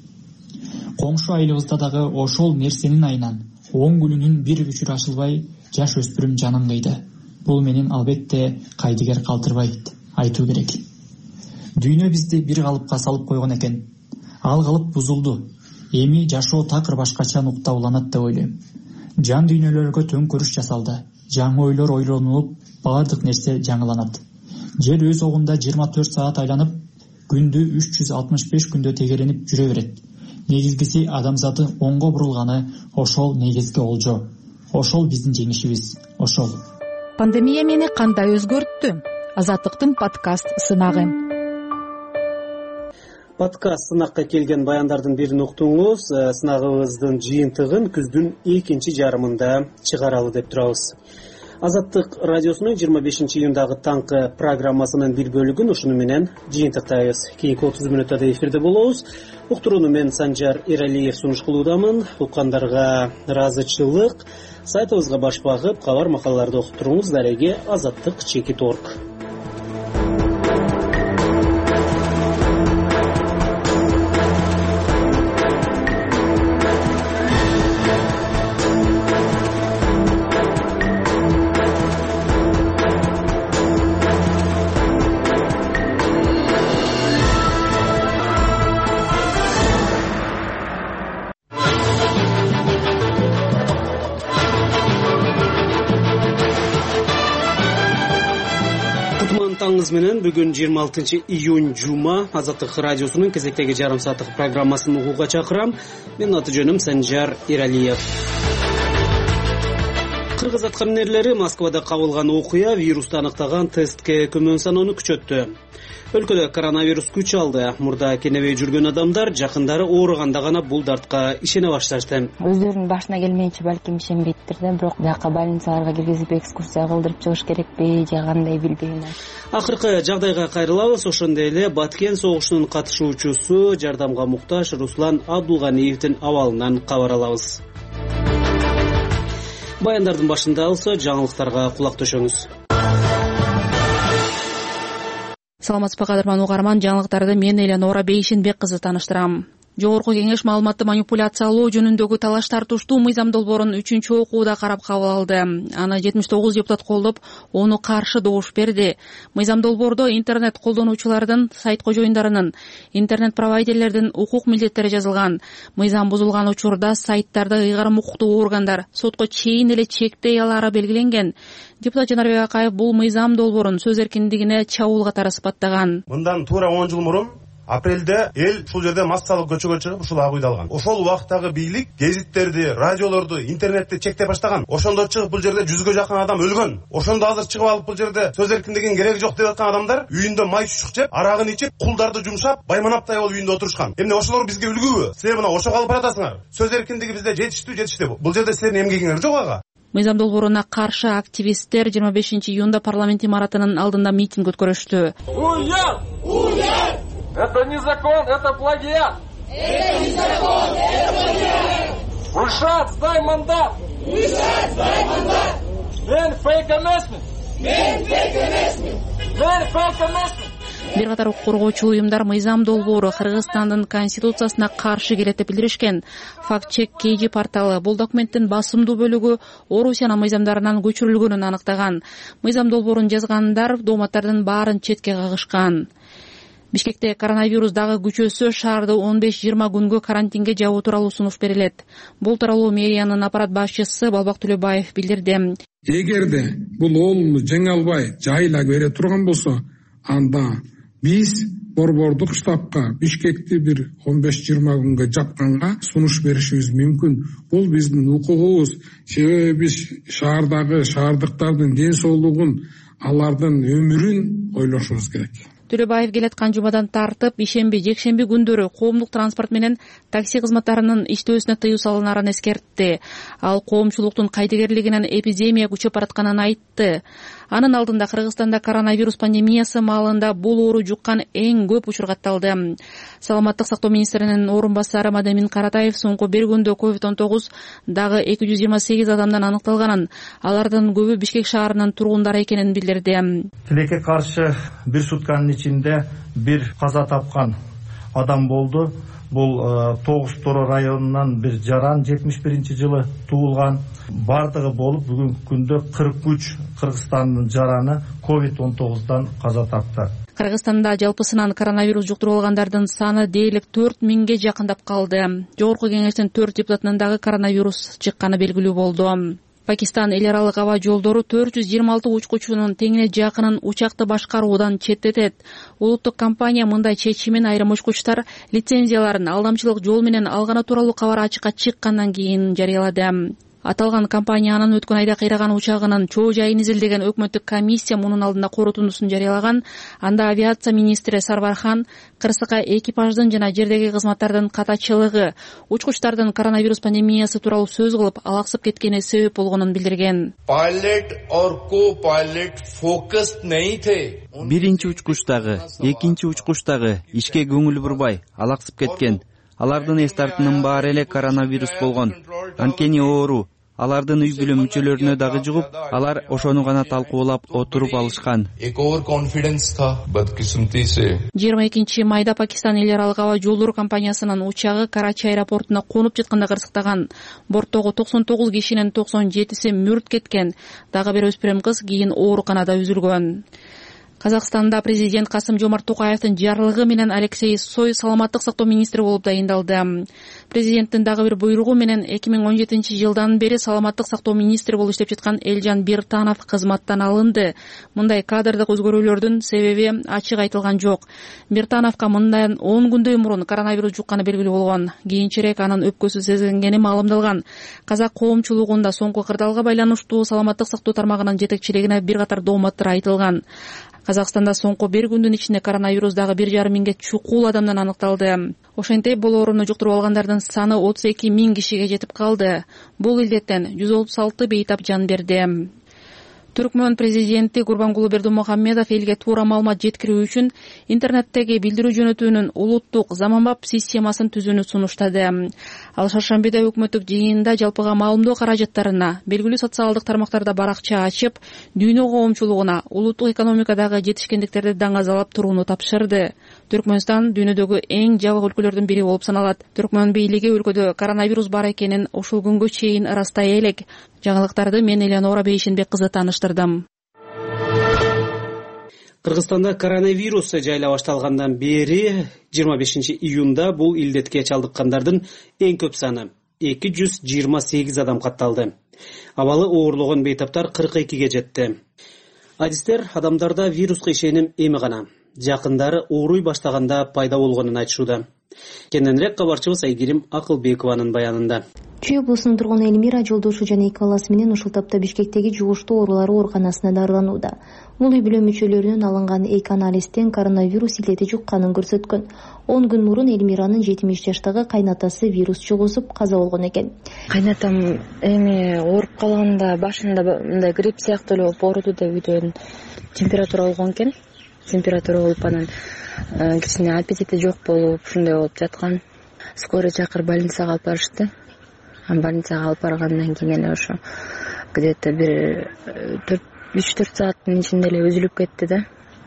Коңшу айылыбызда дагы ошол нерсенин айынан 10 күнүнүн бир бүчүрү ашылбай жаш өспүрүм жанын кыйды. Бул менин албетте кайдыгер калтырбайт, айтуу керек. Дүйнө бизди бир калыпка салып койгон экен. Ал калып бузулду. Эми жашоо такыр башкача нукта уланат деп ойлойм. Жан дүйнөлөргө төңкөрүш жасалды. Жаңы ойлор ойлонулуп, бардык нерсе жаңыланат. Жер өз огунда 24 саат айланып, күндү 365 күндө тегеренип жүрө берет. Негизгиси адамзаты оңго бурулганы ошол негизги олжо. Ошол биздин жеңишибиз. Ошол. Пандемия мени кандай өзгөрттү? Азаттыктын подкаст сынагы. Подкаст сынакка келген баяндардын бирин уктуңуз. Сынагыбыздын жыйынтыгын күздүн экинчи жарымында чыгаралы деп турабыз. Азаттык радиосунун 25-июндагы таңкы программасынын бир бөлүгүн ушуну менен жыйынтыктайбыз. Кийинки 30 мүнөттө эфирде болобуз. Уктурууну мен Санжар Эралиев сунуш кылуудамын. Уккандарга ыраазычылык. Сайтыбызга баш багып, кабар макалаларды окуп туруңуз. Дареги azаттык.org. Таңыңыз менен бүгүн 26-июнь жума Азаттык радиосунун кезектеги жарым сааттык программасын угууга чакырам. Менин аты жөнүм Санжар Эралиев. Кыргыз аткаминерлери Москвада кабылган окуя вирусту аныктаган тестке көмөн саноону күчөттү. Өлкөдө коронавирус күч алды. Мурда кенебей жүргөн адамдар жакындары ооруганда гана бул дартка ишене башташты. Өздөрүнүн башына келмейинче балким ишенбейттир да, бирок бияка больницаларга киргизип экскурсия кылдырып чыгыш керекпи же кандай билбейм. Акыркы жагдайга кайрылабыз. Ошондой эле Баткен согушунун катышуучусу, жардамга муктаж Руслан Абдулганиевдин абалынан кабар алабыз. Баяндардын башында алса жаңылыктарга кулак төшөңүз. Саламатсызбы кадырман угарман, жаңылыктарды мен Эленора Бейшенбек кызы тааныштырам. Жогорку кеңеш маалыматты манипуляциялоо жөнүндөгү талаш тартыштуу мыйзам долбоорун 3 окууда карап кабыл алды. Аны 79 депутат колдоп, ону каршы добуш берди. Мыйзам долбоордо интернет колдонуучулардын, сайт кожоюндарынын, интернет провайдерлердин укук милдеттери жазылган. Мыйзам бузулган учурда сайттарды ыйгарым укуктуу органдар сотко чейин эле чектей алары белгиленген. Депутат Жанарбек Акаев бул мыйзам долбоорун сөз эркиндигине чабуул катары сыпаттаган. Мындан туура 10 жыл мурун апрелде эл ушул жерде массалык көчөгө чыгып ушул ак үйдү алган. Ошол убактагы бийлик гезиттерди, радиолорду, интернетти чектеп баштаган. Ошондо чыгып бул жерде 100га жакын адам өлгөн. Ошондо азыр чыгып алып бул жерде сөз эркиндигинин кереги жок деп аткан адамдар үйүндө май чучук жеп, арагын ичип, кулдарды жумшап, байманаптай болуп үйүндө отурушкан. Эмне ошолор бизге үлгүбү? Силер мына ошого алып баратасыңар. Сөз эркиндиги бизде жетиштүү. Бул жерде силердин эмгегиңер жок ага. Мыйзам долбооруна каршы активисттер 25-июнда парламент имаратынын алдында митинг өткөрүштү. Уяр! Это не закон, это плагиат! Это не закон, это плагиат! Ульшат, сдай мандат! Ульшат, сдай мандат! Мен фейк эмесмин! Мен фейк эмесмин! Мен фейк эмесмин! Бир катар укук коргоочу уюмдар мыйзам долбоору Кыргызстандын конституциясына каршы келет деп билдиришкен. Факт-чек KG порталы бул документтин басымдуу бөлүгү Орусиянын мыйзамдарынан көчүрүлгөнүн аныктаган. Мыйзам долбоорун жазгандар дооматтардын баарын четке кагышкан. Бишкекте коронавирус дагы күчөсө, шаарды 15-20 күнгө карантинге жабуу тууралуу сунуш берилет. Бул тууралуу мэриянын аппарат башчысы Балбак Төлөбаев билдирди. Эгерде бул оолуну жеңе албай жайыла бере турган болсо, анда биз борбордук штабка Бишкекти бир 15-20 күнгө жапканга сунуш беришибиз мүмкүн. Бул биздин укугубуз. Себеби биз шаардыктардын ден соолугун, алардын өмүрүн ойлошубуз керек. Төлөбаев келаткан жумадан тартып, ишемби, жекшемби күндөрү коомдук транспорт менен такси кызматтарынын иштөөсүнө тыюу салынарын эскертти. Ал коомчулуктун кайдыгерлигинен эпидемия күчөп баратканын айтты. Анын алдында Кыргызстанда коронавирус пандемиясы маалында бул оору жуккан эң көп учур катталды. Саламаттык сактоо министринин орун басары Мадамин Каратаев соңку бир күндө COVID-19 дагы 228 адамдан аныкталганын, алардын көбү Бишкек шаарынын тургундары экенин билдирди. Тилекке каршы бир сутканын ичинде бир каза тапкан адам болду. Бул Тогуз Торо районунан бир жаран 71-жылы туулган. Бардыгы болуп бүгүнкү күндө 43 Кыргызстандын жараны COVID-19дан каза тапты. Кыргызстанда жалпысынан коронавирус жуктуруп алгандардын саны дээрлик 4000ге жакындап калды. Жогорку кеңештин 4 депутатынан дагы коронавирус чыкканы белгилүү болду. Пакистан эл аралык аба жолдору 426 учкучунун теңине жакынын учакты башкаруудан четтетет. Улуттук компания мындай чечимин айрым учкучтар лицензияларын алдамчылык жол менен алганы тууралуу кабар ачыкка чыккандан кийин жарыялады. Аталган компаниянын өткөн айда кыйраган учагынын чоо жайын изилдеген өкмөттүк комиссия мунун алдында корутундусун жарыялаган. Анда авиация министри Сарвархан кырсыкка экипаждын жана жердеги кызматтардын катачылыгы, учкучтардын коронавирус пандемиясы тууралуу сөз кылып, алаксып кеткени себеп болгонун билдирген. Биринчи учкуч дагы, экинчи учкуч дагы ишке көңүл бурбай, алаксып кеткен. Алардын эс тартынын баары эле коронавирус болгон. Анткени оору алардын үй бүлө мүчөлөрүнө дагы жугуп, алар ошону гана талкуулап отуруп алышкан. 22 майда Пакистан эл аралык аба жолдору компаниясынын учагы Карачи аэропортуна конуп жатканда кырсыктаган. Борттогу 99 кишинин 97си мүрт кеткен. Дагы бир өспүрүм кыз кийин ооруканада үзүлгөн. Казакстанда президент Касым-Жомарт Токаевдин жарлыгы менен Алексей Сой саламаттык сактоо министри болуп дайындалды. Президенттин дагы бир буйругу менен 2017 жылдан бери саламаттык сактоо министри болуп иштеп жаткан Элжан Биртанов кызматтан алынды. Мындай кадрдык өзгөрүүлөрдүн себеби ачык айтылган жок. Биртановго мындан 10 күндөй мурун коронавирус жукканы белгилүү болгон. Кийинчерээк анын өпкөсү сезилгени маалымдалган. Казак коомчулугунда соңку кырдаалга байланыштуу саламаттык сактоо тармагынын жетекчилигине бир катар дооматтар айтылган. Казакстанда соңку бир күндүн ичинде коронавирус дагы 1,5 миңге чукул адамдан аныкталды. Ошентип бул ооруну жуктуруп алгандардын саны 32 миң кишиге жетип калды. Бул илдеттен 136 бейтап жан берди. Түркмөн президенти Гурбангулы Бердымухамедов элге туура маалымат жеткирүү үчүн интернеттеги билдирүү жөнөтүүнүн улуттук заманбап системасын түзүүнү сунуштады. Ал шаршамбиде өкмөттүк жыйында жалпыга маалымдоо каражаттарына, белгилүү социалдык тармактарда баракча ачып, дүйнө коомчулугуна улуттук экономикадагы жетишкендиктерди даңазалап турууну тапшырды. Түркмөнстан дүйнөдөгү эң жабык өлкөлөрдүн бири болуп саналат. Түркмөн бийлиги өлкөдө коронавирус бар экенин ушул күнгө чейин ырастай элек. Жаңылыктарды мен Элеонора Бейшенбек кызы таныштырдым. Кыргызстанда коронавирус жайла башталгандан бери 25 июнда бул илдетке чалдыккандардын эң көп саны 228 адам катталды. Абалы оорлогон бейтаптар 42ге жетти. Адистер адамдарда вируска ишеним эми гана жакындары ооруй баштаганда пайда болгонун айтышууда. Кененирээк кабарчыбыз Айгерим Акылбекованын баянында. Чүй облусунун тургуну Элмира жолдошу жана 2 баласы менен ушул тапта Бишкектеги жугуштуу оорулар ооруканасына дарыланууда. Бул үй бүлө мүчөлөрүнөн алынган 2 анализден коронавирус илдети жукканын көрсөткөн. 10 күн мурун Элмиранын 70 жаштагы кайнатасы вирус жугузуп каза болгон экен. Кайнатам эми ооруп калганда башында мындай грипп сыяктуу эле болуп ооруду деп үйдөн температура болгон экен. Температура болуп анан кичине аппетити жок болуп ушундай болуп жаткан. Скорый чакырып больницага алып барышты. Больницага алып баргандан кийин эле ошо где-то бир 3-4 сааттын ичинде эле үзүлүп кетти да.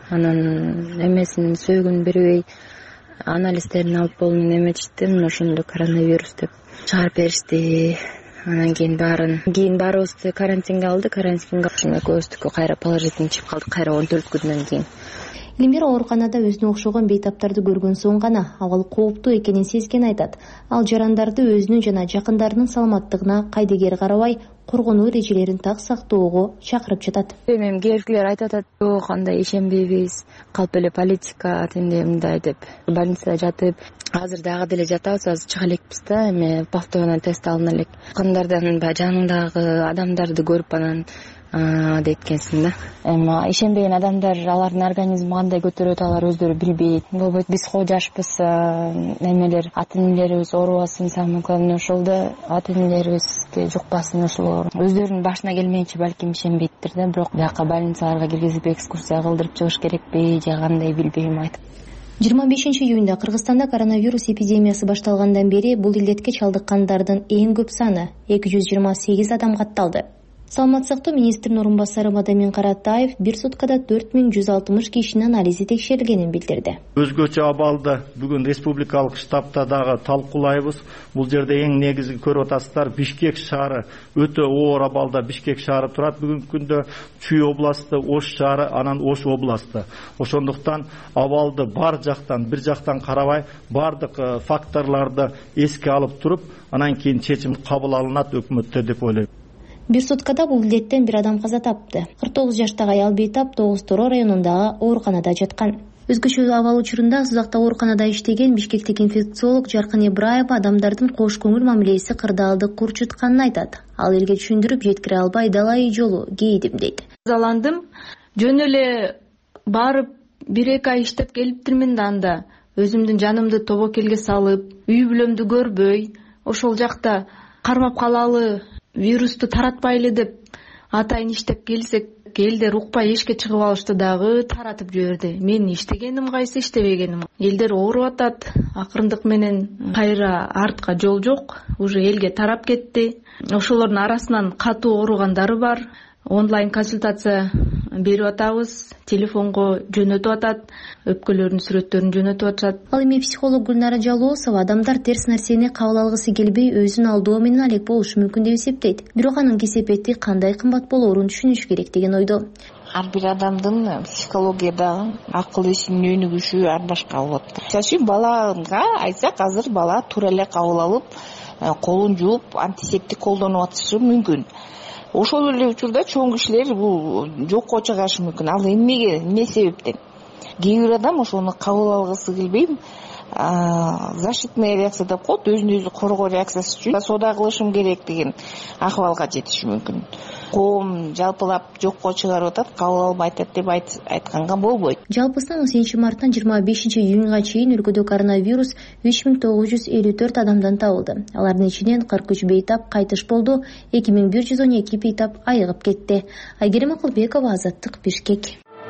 Анан эмесин сөөгүн бербей анализдерин алып болуп эметишти. Ошондо коронавирус деп чыгарып беришти. Анан кийин баарыбызды карантинге алды. Карантинге ошондо экөөбүздүкү кайра положительный чыгып калдык. Кайра 14 күндөн кийин. Элмира ооруканада өзүнө окшогон бейтаптарды көргөн соң гана абал кооптуу экенин сезген айтат. Ал жарандарды өзүнүн жана жакындарынын саламаттыгына кайдыгер карабай, коргонуу эрежелерин так сактоого чакырып жатат. Эми кээбиркилер айтып атат, жок андай ишенбейбиз, калп эле политика тиндей мындай деп. Больницада жатып, азыр дагы деле жатабыз, азыр чыга элекпиз да, эми повторно тест алына элек. Кандайдан жаныңдагы адамдарды көрүп анан дейткенсиң да. Эми ишенбеген адамдар алардын организми кандай көтөрөт, алар өздөрү билбейт. Болбойт биз жашпыз, эмелер ата-энелерибиз оорубасын, самое главное ошолда ата-энелерибизге жукпасын ошол. Өздөрүнүн башына келмейинче балким ишенбейттир да, бирок бияка больницаларга киргизип экскурсия кылдырып чыгыш керекпи, же кандай билбейм айтып. 25 июнда Кыргызстанда коронавирус эпидемиясы башталгандан бери бул илдетке чалдыккандардын эң көп саны 228 адам катталды. Саламат сактоо министринин орун басары Мадамин Каратаев бир суткада 4160 кишинин анализи текшерилгенин билдирди. Өзгөчө абалды бүгүн республикалык штабта дагы талкуулайбыз. Бул жерде эң негизги көрүп атасыздар, Бишкек шаары өтө оор абалда Бишкек шаары турат. Бүгүнкү күндө Чүй областы, Ош шаары, анан Ош областы. Ошондуктан абалды бар жактан, бир жактан карабай, бардык факторлорду эске алып туруп, анан кийин чечим кабыл алынат өкмөттө деп ойлойм. Бир суткада бул илдеттен бир адам каза тапты. 49 жаштагы аял бейтап 9 Торо районундагы ооруканада жаткан. Өзгөчө абал учурунда Сузактагы ооруканада иштеген бишкектик инфекциолог Жаркын Ибраева адамдардын кош көңүл мамилеси кырдаалды курчутканын айтат. Ал элге түшүндүрүп жеткире албай далай жолу кейдим дейт. Заландым, жөн эле барып 1-2 ай иштеп келиптирмин да анда өзүмдүн жанымды тобокелге салып, үй бүлөмдү көрбөй, ошол жакта кармап калалы, вирусту таратпайлы деп атайын иштеп келсек, элдер укпай эшикке чыгып алышты дагы таратып жиберди. Мен иштегеним кайсы, иштебегеним. Элдер ооруп атат, акырындык менен кайра артка жол жок, уже элге тарап кетти. Ошолордун арасынан катуу ооругандары бар. Онлайн консультация берип атабыз, телефонго жөнөтүп атат, өпкөлөрдүн сүрөттөрүн жөнөтүп атышат. Ал эми психолог Гүлнара Жалоосова адамдар терс нерсени кабыл алгысы келбей өзүн алдоо менен алек болушу мүмкүн деп эсептейт. Бирок анын кесепети кандай кымбат болоорун түшүнүш керек деген ойдо. Ар бир адамдын психологиядагы акыл эсинин өнүгүшү ар башка болот. Мисалы балага айтсак, азыр бала туура эле кабыл алып, колун жууп, антисептик колдонуп атышы мүмкүн. Ошол эле учурда чоң кишилер бул жокко чыгашы мүмкүн. Ал эмне себептен? Кээ бир адам ошону кабыл алгысы келбей, защитная реакция деп коет, өзүн өзү коргоо реакциясы үчүн сода кылышым керек деген акыбалга жетиши мүмкүн. Коом жалпылап жокко чыгарып атат, кабыл албай атат деп айтканга болбойт. Жалпысынан 10 марттан 25 июнга чейин өлкөдө коронавирус 3954 адамдан табылды. Алардын ичинен 43 бейтап кайтыш болду, 2112 бейтап айыгып кетти. Айгерим Акылбекова, Азаттык, Бишкек.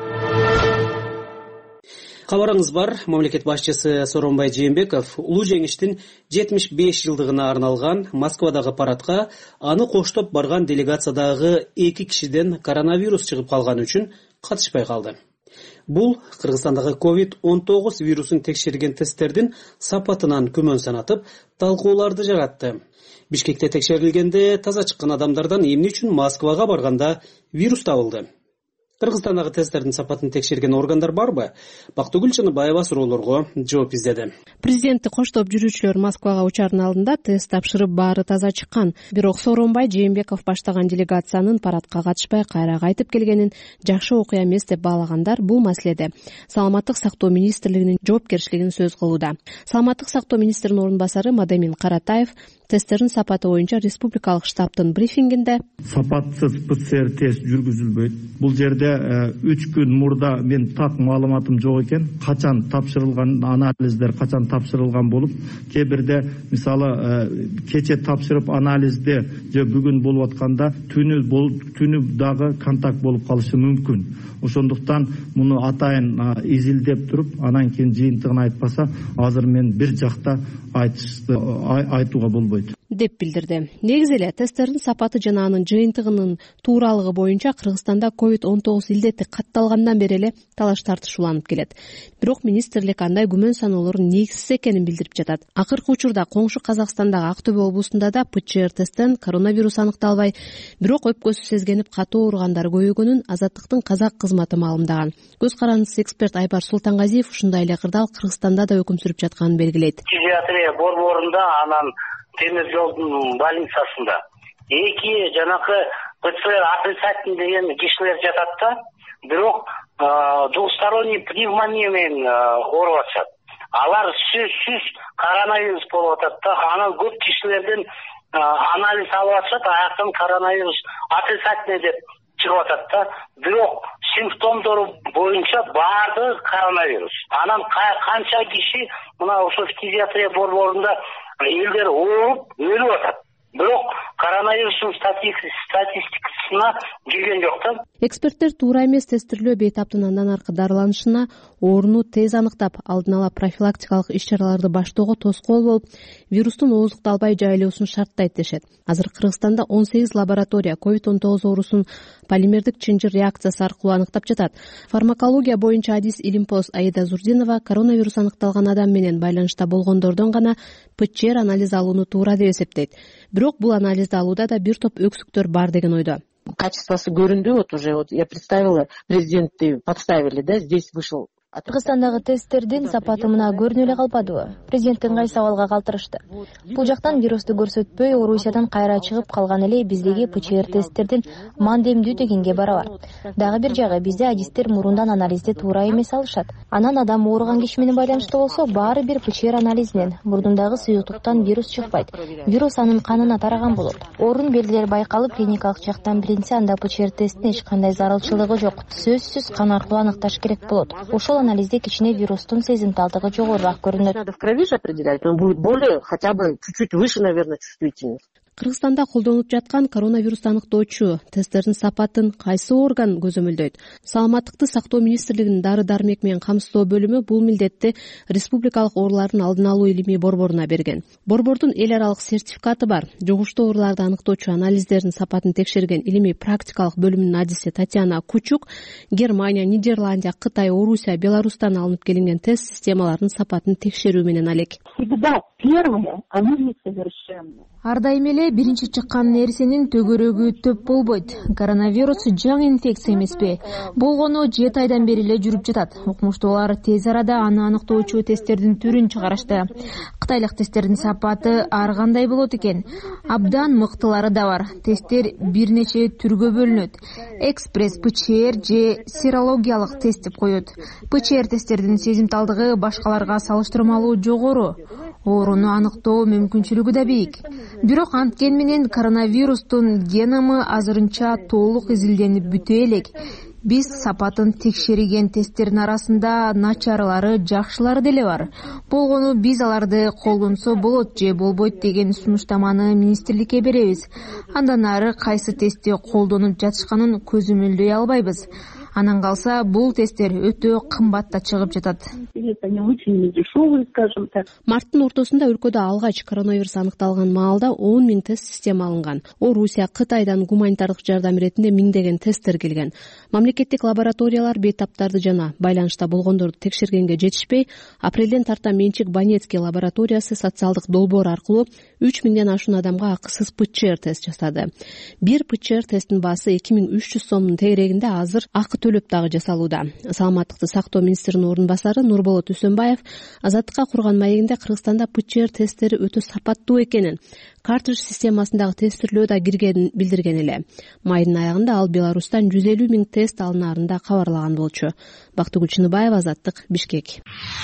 Кабарыңыз бар. Мамлекет башчысы Сооронбай Жээнбеков улуу жеңиштин 75 жылдыгына арналган Москвадагы парадка аны коштоп барган делегациядагы 2 кишиден коронавирус чыгып калганы үчүн катышпай калды. Бул Кыргызстандагы COVID-19 вирусун текшерген тесттердин сапатынан күмөн санатып, талкууларды жаратты. Бишкекте текшерилгенде таза чыккан адамдардан эмне үчүн Москвага барганда вирус табылды? Кыргызстандагы тесттердин сапатын текшерген органдар барбы? Бактыгүл Чыныбаева суроолорго жооп издеди. Президентти коштоп жүрүүчүлөр Москвага учардын алдында тест тапшырып баары таза чыккан. Бирок Сооронбай Жээнбеков баштаган делегациянын парадка катышпай кайра кайтып келгенин жакшы окуя эмес деп баалагандар бул маселеде Саламаттык сактоо министрлигинин жоопкерчилигин сөз кылууда. Саламаттык сактоо министринин орун басары Мадемин Каратаев тесттердин сапаты боюнча республикалык штабтын брифингинде сапатсыз ПЦР тест жүргүзүлбөйт. Бул жерде 3 күн мурда мен так маалыматым жок экен. Качан тапшырылган анализдер качан тапшырылган болуп, кээ бирде мисалы кече тапшырып анализде же бүгүн болуп атканда түнү дагы контакт болуп калышы мүмкүн. Ошондуктан муну атайын изилдеп туруп, анан кийин жыйынтыгын айтпаса, азыр мен бир жакта айтууга болбойт деп билдирди. Негизи эле тесттердин сапаты жана анын жыйынтыгынын тууралыгы боюнча Кыргызстанда COVID-19 илдети катталгандан бери эле талаш тартыш уланып келет. Бирок министрлик андай күмөн саноолордун негизсиз экенин билдирип жатат. Акыркы учурда коңшу Казакстандагы Актөбө облусунда да ПЦР тесттен коронавирус аныкталбай, бирок өпкөсү сезгенип катуу ооругандар көбөйгөнүн Азаттыктын казак кызматы маалымдаган. Көз карандысыз эксперт Айбар Султангазиев ушундай эле кырдаал Кыргызстанда да өкүм сүрүп жатканын белгилейт. Психиатрия борборунда анан темир жолдун больницасында 2 жанакы ПЦР отрицательный деген кишилер жатат да, бирок двусторонний пневмония менен ооруп атышат. Алар сөзсүз коронавирус болуп атат да, анан көп кишилерден анализ алып атышат, аяктан коронавирус отрицательный деп чыгып атат да, бирок симптомдору боюнча баардыгы коронавирус. Анан канча киши мына ошо психиатрия борборунда элдер ооруп өлүп атат. Бирок коронавирустун статистикасына кирген жок да. Эксперттер туура эмес тестирлөө бейтаптын андан аркы дарыланышына, ооруну тез аныктап, алдын ала профилактикалык иш-чараларды баштоого тоскоол болуп, вирустун ооздукталбай жайылуусун шарттайт дешет. Азыр Кыргызстанда 18 лаборатория COVID-19 оорусун полимердик чынжыр реакциясы аркылуу аныктап жатат. Фармакология боюнча адис илимпоз Аида Зурдинова коронавирус аныкталган адам менен байланышта болгондордон гана ПЦР анализ алууну туура деп эсептейт. Бирок бул анализди алууда да бир топ өксүктөр бар деген ойдо. Качествосы көрүндү, вот уже я представила, президентты подставили, да, здесь вышел Кыргызстандагы тесттердин сапаты мына көрүнө эле калбадыбы? Президенттин кайсы сабалга калтырышты? Бул жактан вирусту көрсөтпөй, Орусиядан кайра чыгып калган эле биздеги ПЧР тесттердин мандемдүү дегенге барабар. Дагы бир жагы, бизде адистер мурундан анализди туура эмес алышат. Анан адам ооруган киши менен байланыштуу болсо, баары бир ПЧР анализинен мурдундагы сыюктуктан вирус чыкпайт. Вирус анын канына тараган болот. Оорунун белгилери байкалып, клиникалык жактан билинсе, анда ПЧР тесттин эч кандай зарылчылыгы жок. Сөзсүз кан аркылуу аныкташ керек болот. Ошол анализде кичине вирустун сезимталдыгы жогорураак көрүнөт. Надо в крови же определять, он будет более, хотя бы чуть-чуть выше, наверное, чувствительность. Кыргызстанда колдонулуп жаткан коронавирусту аныктоочу тесттердин сапатын кайсы орган көзөмөлдөйт? Саламаттыкты сактоо министрлигинин дары-дармек менен камсыздоо бөлүмү бул милдетти республикалык оорулардын алдын алуу илимий борборуна берген. Борбордун эл аралык сертификаты бар. Жугуштуу ооруларды аныктоочу анализдердин сапатын текшерген илимий практикалык бөлүмүнүн адиси Татьяна Кучук Германия, Нидерландия, Кытай, Орусия, Беларустан алынып келинген тест системаларынын сапатын текшерүү менен алек. Всегда первое, оно несовершенно. Ар дайым эле биринчи чыккан нерсенин төгөрөгү төп болбойт. Коронавирус жаңы инфекция эмеспи? Болгону 7 айдан бери эле жүрүп жатат. Окумуштуулар тез арада аны аныктоочу тесттердин түрүн чыгарышты. Кытайлык тесттердин сапаты ар кандай болот экен? Абдан мыктылары да бар. Тесттер бир нече түргө бөлүнөт. Экспресс ПЧР же серологиялык тест деп коет. ПЧР тесттердин сезимталдыгы башкаларга салыштырмалуу жогору. Ооруну аныктоо мүмкүнчүлүгү да бийик. Бирок анткен менен коронавирустун геному азырынча толук изилденип бүтө элек. Биз сапатын текшерген тесттердин арасында начарлары, жакшылары деле бар. Болгону биз аларды колдонсо болот же болбойт деген сунуштаманы министрликке беребиз. Андан ары кайсы тестти колдонуп жатышканын көзөмөлдөй албайбыз. Анан калса бул тесттер өтө кымбат да чыгып жатат. Марттын ортосунда өлкөдө алгач коронавирус аныкталган маалда 10 000 тест система алынган. Орусия, Кытайдан гуманитардык жардам иретинде миңдеген тесттер келген. Мамлекеттик лабораториялар бейтаптарды жана байланышта болгондорду текшергенге жетишпей, апрелден тарта Менчик Банецкий лабораториясы социалдык долбоор аркылуу 3 000ден ашуун адамга акысыз ПЧР тест жасады. Бир ПЧР тесттин баасы 2300 сомдун тегерегинде азыр акы төлөп дагы жасалууда. Саламаттыкты сактоо министринин орун басары Нурболот Үсөнбаев Азаттыкка курган маегинде Кыргызстанда ПЧР тесттери өтө сапаттуу экенин, картридж системасындагы тестирлөө да киргенин билдирген эле. Майдын аягында ал Беларустан 150 000 тест алынарын да кабарлаган болчу. Бактыгүл Чыныбаева, Азаттык, Бишкек.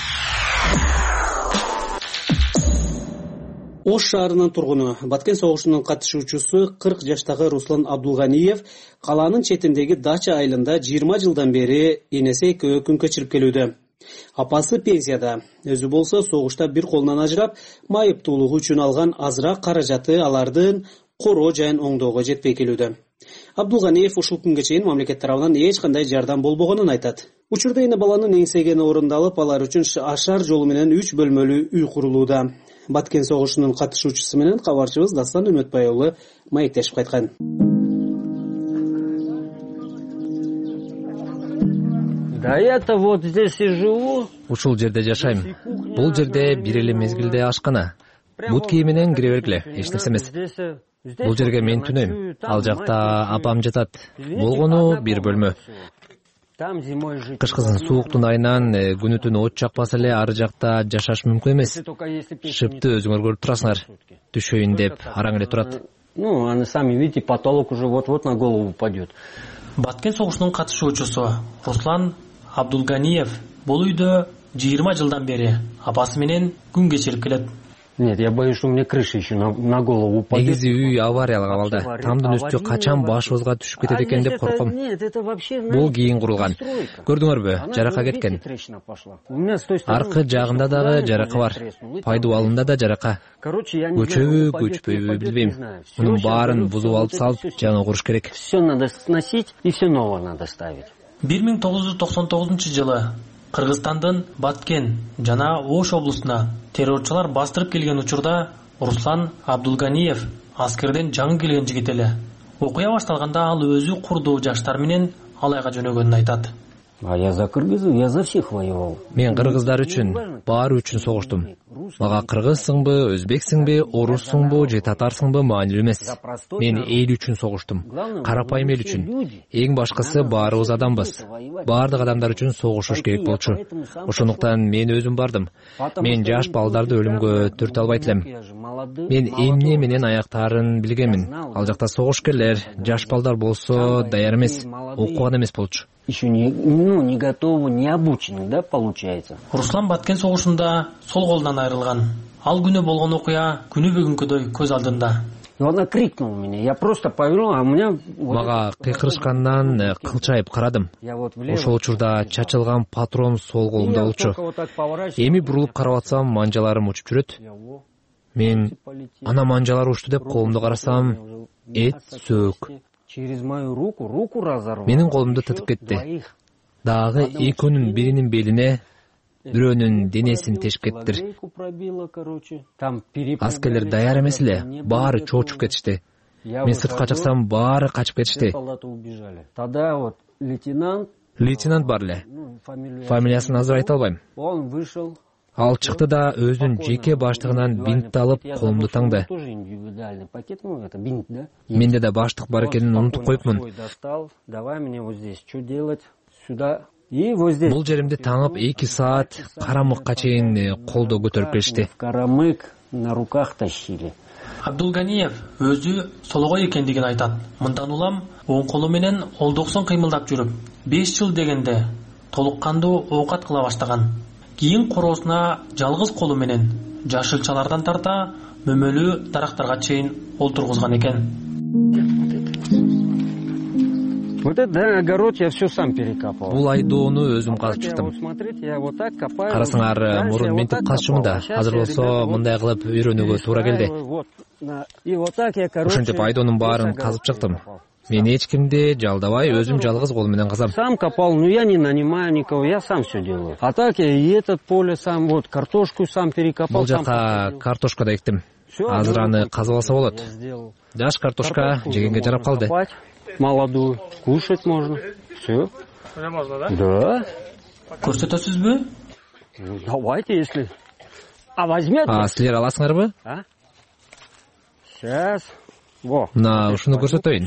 Ош шаарынын тургуну, Баткен согушунун катышуучусу 40 жаштагы Руслан Абдулганиев калаанын четиндеги дача айылында 20 жылдан бери энеси экөө күн кечирип келүүдө. Апасы пенсияда, өзү болсо согушта бир колунан ажырап, майыптуулугу үчүн алган азыраак каражаты алардын короо жайын оңдоого жетпей келүүдө. Абдулганиев ушул күнгө чейин мамлекет тарабынан эч кандай жардам болбогонун айтат. Учурда эне баланын эңсегени орундалып, алар үчүн ашар жолу менен 3 бөлмөлүү үй курулууда. Баткен согушунун катышуучусу менен кабарчыбыз Дастан Үмөтбай уулу маектешип кайткан. Да это вот здесь и живу. Ушул жерде жашайм. Бул жерде бир эле мезгилде ашкана. Бут кийим менен кире бергиле, эч нерсе эмес. Бул жерге мен түнөйм. Ал жакта апам жатат. Болгону бир бөлмө. Кышкысын сууктун айынан күнү түнү от жакпаса эле ары жакта жашаш мүмкүн эмес. Шыпты өзүңөр көрүп турасыңар. Түшөйүн деп араң эле турат. Ну, они сами видите, потолок уже вот-вот на голову упадет. Баткен согушунун катышуучусу Руслан Абдулганиев бул үйдө 20 жылдан бери апасы менен күн кечирип келет. Нет, я боюсь, что у меня крыша еще на голову упадет. Негизи үй авариялык абалда. Тамдын үстү качан башыбызга түшүп кетет экен деп корком. Бул кийин курулган. Көрдүңөрбү, жарака кеткен. Аркы жагында дагы жарака бар. Пайдубалында да жарака. Көчөбү, көчпөйбү билбейм. Мунун баарын бузуп алып салып, жаңы куруш керек. Все надо сносить и все новое надо ставить. 1999 Кыргызстандын Баткен жана Ош облусуна террорчулар бастырып келген учурда Руслан Абдулганиев аскерден жаңы келген жигит эле. Окуя башталганда ал өзү курдуу жаштар менен алайга жөнөгөнүн айтат. А я за кыргызов, я за всех воевал. Мен кыргыздар үчүн, баары үчүн согуштум. Мага кыргызсыңбы, өзбексиңби, оруссуңбу же татарсыңбы маанилүү эмес. Мен эл үчүн согуштум. Карапайым эл үчүн. Эң башкысы баарыбыз адамбыз. Баардык адамдар үчүн согушуш керек болчу. Ошондуктан мен өзүм бардым. Мен жаш балдарды өлүмгө төртө албайт элем. Мен эмне менен аяктаарын билгенмин. Ал жакта согушкерлер, жаш балдар болсо даяр эмес, окуган эмес болчу. Еще не готовы, не обучены, да, получается. Руслан Баткен согушунда сол колунан айрылган. Ал күнү болгон окуя күнү бүгүнкүдөй көз алдында. Она крикнула меня, я просто повернул, а у меня... Мага кыйкырышкандан кылчайып карадым. Ошол учурда чачылган патрон сол колумда болчу. Эми бурулуп карап атсам, манжаларым учуп жүрөт. Мен ана манжалар учту деп колумду карасам, эт сөөк. Через мою руку разорвал. Менин колумду тытып кетти. Дагы экөөнүн биринин белине, бирөөнүн денесин тешип кеттир. Аскерлер даяр эмес эле, баары чоочуп кетишти. Мен сыртка чыксам, баары качып кетишти. Тогда вот лейтенант бар эле. Фамилиясын азыр айта албайм. Он вышел. Ал чыкты да өзүнүн жеке баштыгынан бинтти алып колумду таңды. Менде да баштык бар экенин унутуп коюпмун. Бул жеримди таңып 2 саат карамыкка чейин колдо көтөрүп келишти. Карамык на руках тащили. Абдулганиев өзү сологой экендигин айтат. Мындан улам оң колу менен олдоксон кыймылдап жүрүп, 5 жыл дегенде толук кандуу оокат кыла баштаган. Кийин короосуна жалгыз колу менен жашылчалардан тарта мөмөлүү дарактарга чейин олтургузган экен. Вот это огород я все сам перекопал. Бул айдоону өзүм казып чыктым. Карасаңар, мурун ментип казчумун да. Азыр болсо мындай кылып үйрөнүүгө туура келди. Ошентип айдоонун баарын казып чыктым. Мен эч кимди жалдабай, өзүм жалгыз кол менен казам. Сам копал, но я не нанимаю никого, я сам все делаю. А так я и этот поле сам, вот картошку сам перекопал. Бул жака картошка да эктим. Азыр аны казып алса болот. Жаш картошка жегенге жарап калды. Молодую кушать можно. Все. Можно, да? Да. Көрсөтөсүзбү? Давайте, если. А возьмете? Силер аласыңарбы? Сейчас. Во. На, ушуну көрсөтөйүн.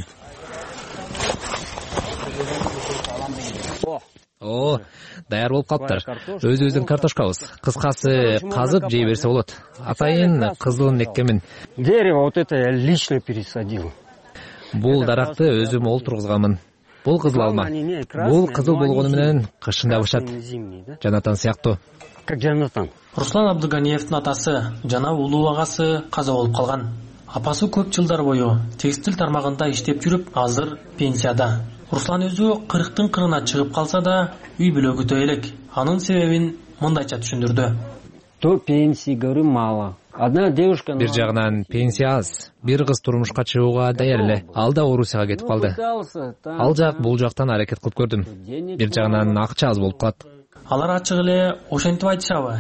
О, даяр болуп калыптыр. Өзүбүздүн картошкабыз. Кыскасы, казып жей берсе болот. Атайын кызылын эккенмин. Дерево вот это я лично пересадил. Бул даракты өзүм олтургузганмын. Бул кызыл алма. Бул кызыл болгону менен кышында бышат. Жанатан сыяктуу. Как Жанатан. Руслан Абдулганиевдин атасы жана улуу агасы каза болуп калган. Апасы көп жылдар бою текстил тармагында иштеп жүрүп, азыр пенсияда. Руслан өзү 40-тын кырына чыгып калса да, үй бүлө күтө элек. Анын себебин мындайча түшүндүрдү. То пенсии, говорю, мало. Одна девушка... Бир жагынан пенсия аз. Бир кыз турмушка чыгууга даяр эле. Ал да Орусияга кетип калды. Ал жак бул жактан аракет кылып көрдүм. Бир жагынан акча аз болуп калат. Алар ачык эле ошентип айтышабы?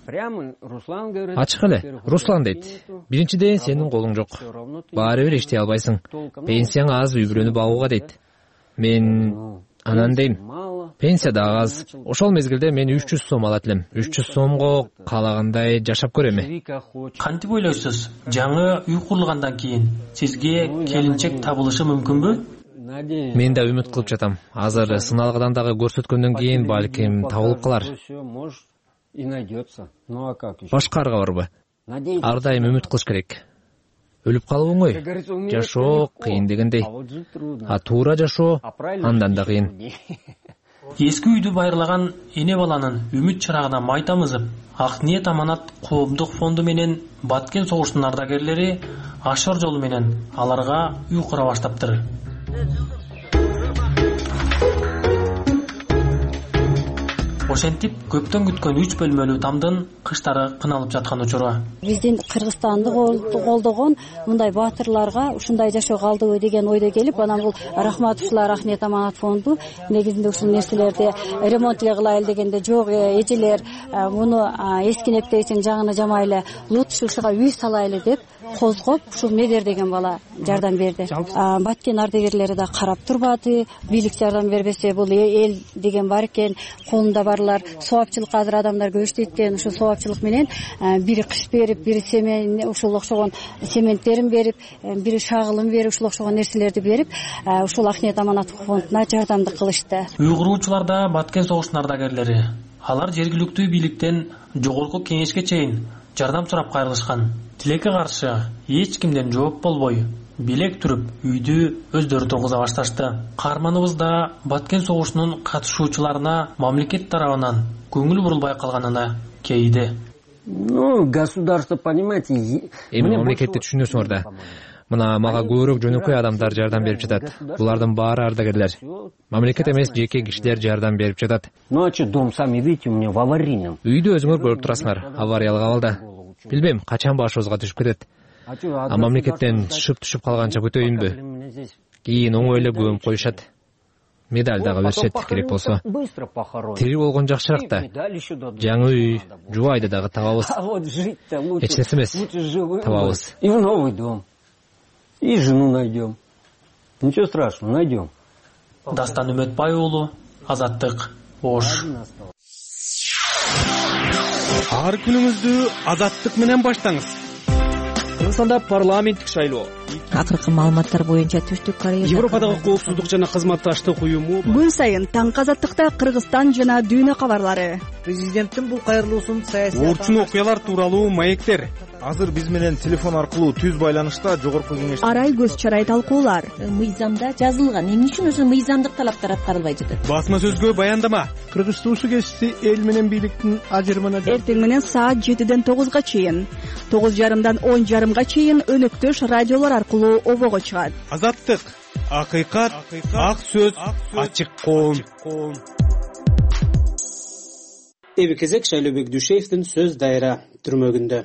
Ачык эле. Руслан дейт. Биринчиден сенин колуң жок. Баары бир иштей албайсың. Пенсияң аз, үй бүлөнү багууга дейт. Мен анан дейм. Пенсия да аз. Ошол мезгилде мен 300 сом алат элем. 300 сомго каалагандай жашап көрөм. Кантип ойлойсуз? Жаңы үй курулгандан кийин сизге келинчек табылышы мүмкүнбү? Мен да үмүт кылып жатам. Азыр сыналгыдан дагы көрсөткөндөн кийин балким табылып калар. Башка арга барбы? Ар дайым үмүт кылыш керек. Өлүп калуу оңой. Жашоо кыйын дегендей. А туура жашоо андан да кыйын. Эски үйдү байырлаган эне баланын үмүт чырагына май тамызып, Ак ниет аманат коомдук фонду менен Баткен согушунун ардагерлери ашар жолу менен аларга үй кура баштаптыр. ошентип көптөн күткөн 3 бөлмөлүү тамдын кыштары кыналып жаткан учуру. Биздин Кыргызстанды колдогон мындай баатырларга ушундай жашоо калдыбы деген ойдо келип, анан бул Рахматовлар Ахмет Аманат фонду негизинде ушул нерселерди ремонт эле кылайлы дегенде, жок эжелер муну эскинектейсиң жагына жамай эле лучше ушуга үй салайлы деп козгоп, ушул Медер деген бала жардам берди. Баткен ардагерлери да карап турбады. Бийлик жардам бербесе, бул эл деген бар экен, колунда барлар соопчулукка азыр адамдар көбүштөйт экен. Ушул соопчулук менен бири кыш берип, бири семен, ушул окшогон сементтерин берип, бири шагылын берип, ушул окшогон нерселерди берип, ушул Ахмет Аманат фондуна жардамды кылышты. Үй куруучулар да Баткен согушунун ардагерлери. Алар жергиликтүү бийликтен жогорку кеңешке чейин жардам сурап кайрылышкан. Тилекке каршы эч кимден жооп болбой, белек түрүп үйдү өздөрү тургуза башташты. Каарманыбыз да Баткен согушунун катышуучуларына мамлекет тарабынан көңүл бурулбай калганына кейиди. Государство, понимаете, эми мамлекетти түшүнөсүңөр да. Мына мага көбүрөөк жөнөкөй адамдар жардам берип жатат. Булардын баары ардагерлер. Мамлекет эмес, жеке кишилер жардам берип жатат. Дом, сами видите, у меня в аварийном. Үйдү өзүңөр көрүп турасыңар, авариялык абалда. Билбейм, качан башыбызга түшүп кетет. А мамлекеттен түшүп калганча күтөйүнбү? Кийин оңой эле көмүп коюшат. Медаль дагы беришет керек болсо. Тирүү болгон жакшыраак да. Жаңы үй, жубайды дагы табабыз. Эч нерсе эмес, табабыз. И в новый дом. И жену найдем. Ничего страшного, найдем. Дастан Үмөтбай уулу, Азаттык, Ош. Ар күнүңүздү Азаттык менен баштаңыз. Кыргызстанда парламенттик шайлоо. Акыркы маалыматтар боюнча Түштүк Корея Европадагы коопсуздук жана кызматташтык уюму күн сайын таң Азаттыкта Кыргызстан жана дүйнө кабарлары. Президенттин бул кайрылуусун саясий орчун окуялар тууралуу маектер. Азыр биз менен телефон аркылуу түз байланышта жогорку кеңеш арай көз чарай талкуулар. Мыйзамда жазылган, эмне үчүн ошо мыйзамдык талаптар аткарылбай жатат? Басма сөзгө баяндама. Кыргыз суу кесиси эл менен бийликтин ажырымына Эртең менен саат 7ден 9га чейин, 9:30дан 10:30га чейин өнөктөш радиолор аркылуу обого чыгат. Азаттык, акыйкат, ак сөз, ачык коом. Эби кезек Шайлообек Дүйшеевдин сөз дайра түрмөгүндө.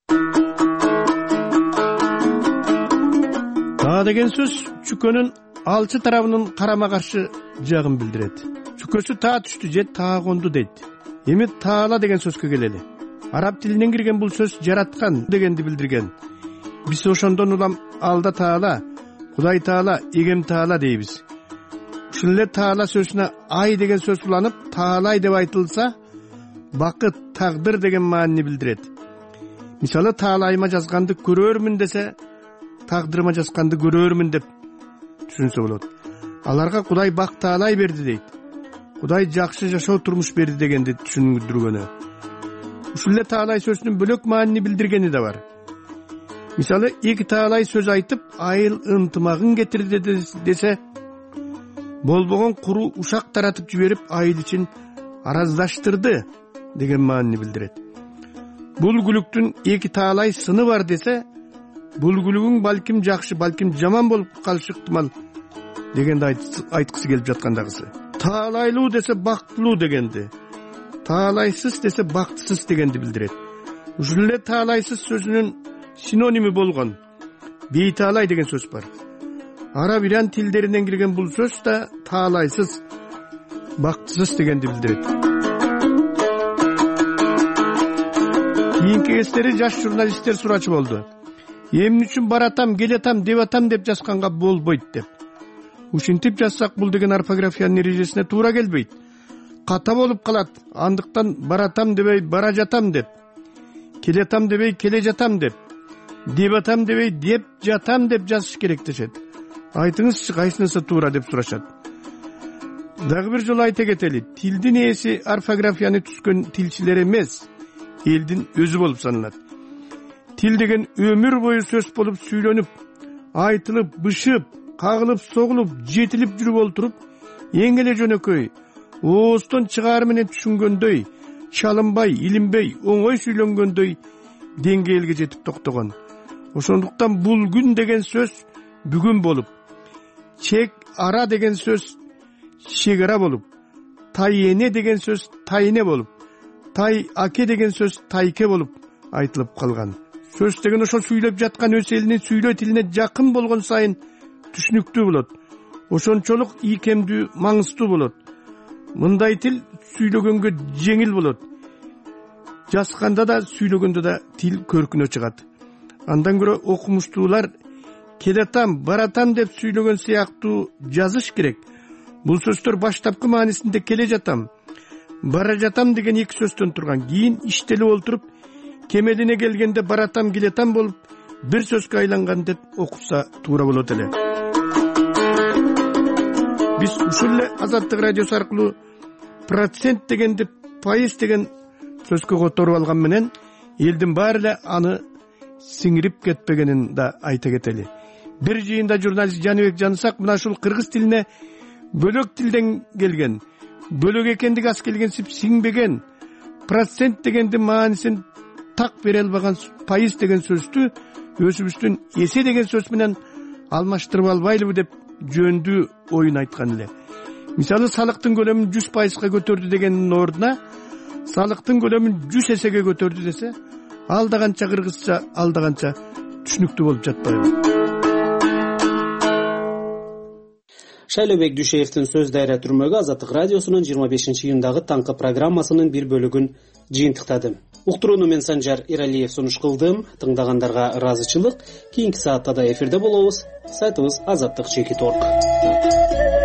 Таа деген сөз чүкөнүн алчы тарабынын карама каршы жагын билдирет. Чүкөсү таа түштү же таа конду дейт. Эми таала деген сөзгө келели. Араб тилинен кирген бул сөз жараткан дегенди билдирген. Биз ошондон улам алда таала, Кудай таала, эгем таала дейбиз. Ушул эле таала сөзүнө ай деген сөз уланып, таалай деп айтылса, бакыт, тагдыр деген маанини билдирет. Мисалы, таалайыма жазганды көрөрмүн десе, тагдырыма жазганды көрөрмүн деп түшүнсө болот. Аларга Кудай бак таалай берди дейт. Кудай жакшы жашоо турмуш берди дегенди түшүндүргөнү. Ушул эле таалай сөзүнүн бөлөк маанини билдиргени да бар. Мисалы, эки таалай сөз айтып, айыл ынтымагын кетирди десе, болбогон куру ушак таратып жиберип, айыл ичин араздаштырды деген маанини билдирет. Бул күлүктүн эки таалай сыны бар десе, бул күлүгүң балким жакшы, балким жаман болуп калышы ыктымал дегенди айткысы келип жаткандагысы. Таалайлуу десе бактылуу дегенди, таалайсыз десе бактысыз дегенди билдирет. Ушул эле таалайсыз сөзүнүн синоними болгон бейтаалай деген сөз бар. Араб иран тилдеринен кирген бул сөз да таалайсыз, бактысыз дегенди билдирет. Кийинки кездери жаш журналисттер сурачу болду. Эмне үчүн баратам, келатам, деп атам деп жазганга болбойт деп. Ушинтип жазсак бул деген орфографиянын эрежесине туура келбейт. Ката болуп калат. Андыктан баратам дебей бара жатам деп, келатам дебей келе жатам деп атам дебей деп жатам деп жазыш керек дешет. Айтыңызчы, кайсынысы туура деп сурашат. Дагы бир жолу айта кетели, тилдин ээси орфографияны түзгөн тилчилер эмес, элдин өзү болуп саналат. Тил деген өмүр бою сөз болуп сүйлөнүп, айтылып, бышып, кагылып, согулуп, жетилип жүрүп олтуруп, эң эле жөнөкөй, ооздон чыгаары менен түшүнгөндөй, чалынбай, илинбей, оңой сүйлөнгөндөй деңгээлге жетип токтогон. Ошондуктан бул күн деген сөз бүгүн болуп, чек ара деген сөз чек ара болуп, тай эне деген сөз тайне болуп, тай аке деген сөз тайке болуп айтылып калган. Сөз деген ошо сүйлөп жаткан өз элинин сүйлөө тилине жакын болгон сайын түшүнүктүү болот. Ошончолук ийкемдүү, маңыздуу болот. Мындай тил сүйлөгөнгө жеңил болот. Жазганда да, сүйлөгөндө да тил көркүнө чыгат. Андан көрө окумуштуулар келатам, баратам деп сүйлөгөн сыяктуу жазыш керек. Бул сөздөр баштапкы маанисинде келе жатам, бара жатам деген эки сөздөн турган. Кийин иштелип олтуруп, кемелине келгенде баратам, келетам болуп, бир сөзгө айланган деп окуса туура болот эле. Биз ушул эле Азаттык радиосу аркылуу процент дегенди пайыз деген сөзгө которуп алган менен элдин баары эле аны сиңирип кетпегенин да айта кетели. Бир жыйында журналист Жаныбек Жанысак мына ушул кыргыз тилине бөлөк тилден келген, бөлөк экендиги аз келгенсип сиңбеген, процент дегенди маанисин так бере албаган пайыз деген сөздү өзүбүздүн эсе деген сөз менен алмаштырып албайлыбы деп жөндүү оюн айткан эле. Мисалы, салыктын көлөмүн 100%га көтөрдү дегенин ордуна салыктын көлөмүн 100 эсеге көтөрдү десе, алдаганча кыргызча, алдаганча түшүнүктүү болуп жатпайбы? Шайлообек Дүйшеевдин сөз дайра түрмөгү Азаттык радиосунун 25-июндагы таңкы программасынын бир бөлүгүн жыйынтыктады. Уктурууну мен Санжар Иралиев сунуш кылдым. Тыңдагандарга ыраазычылык. Кийинки саатта да эфирде болобуз. Сайтыбыз azattik.org.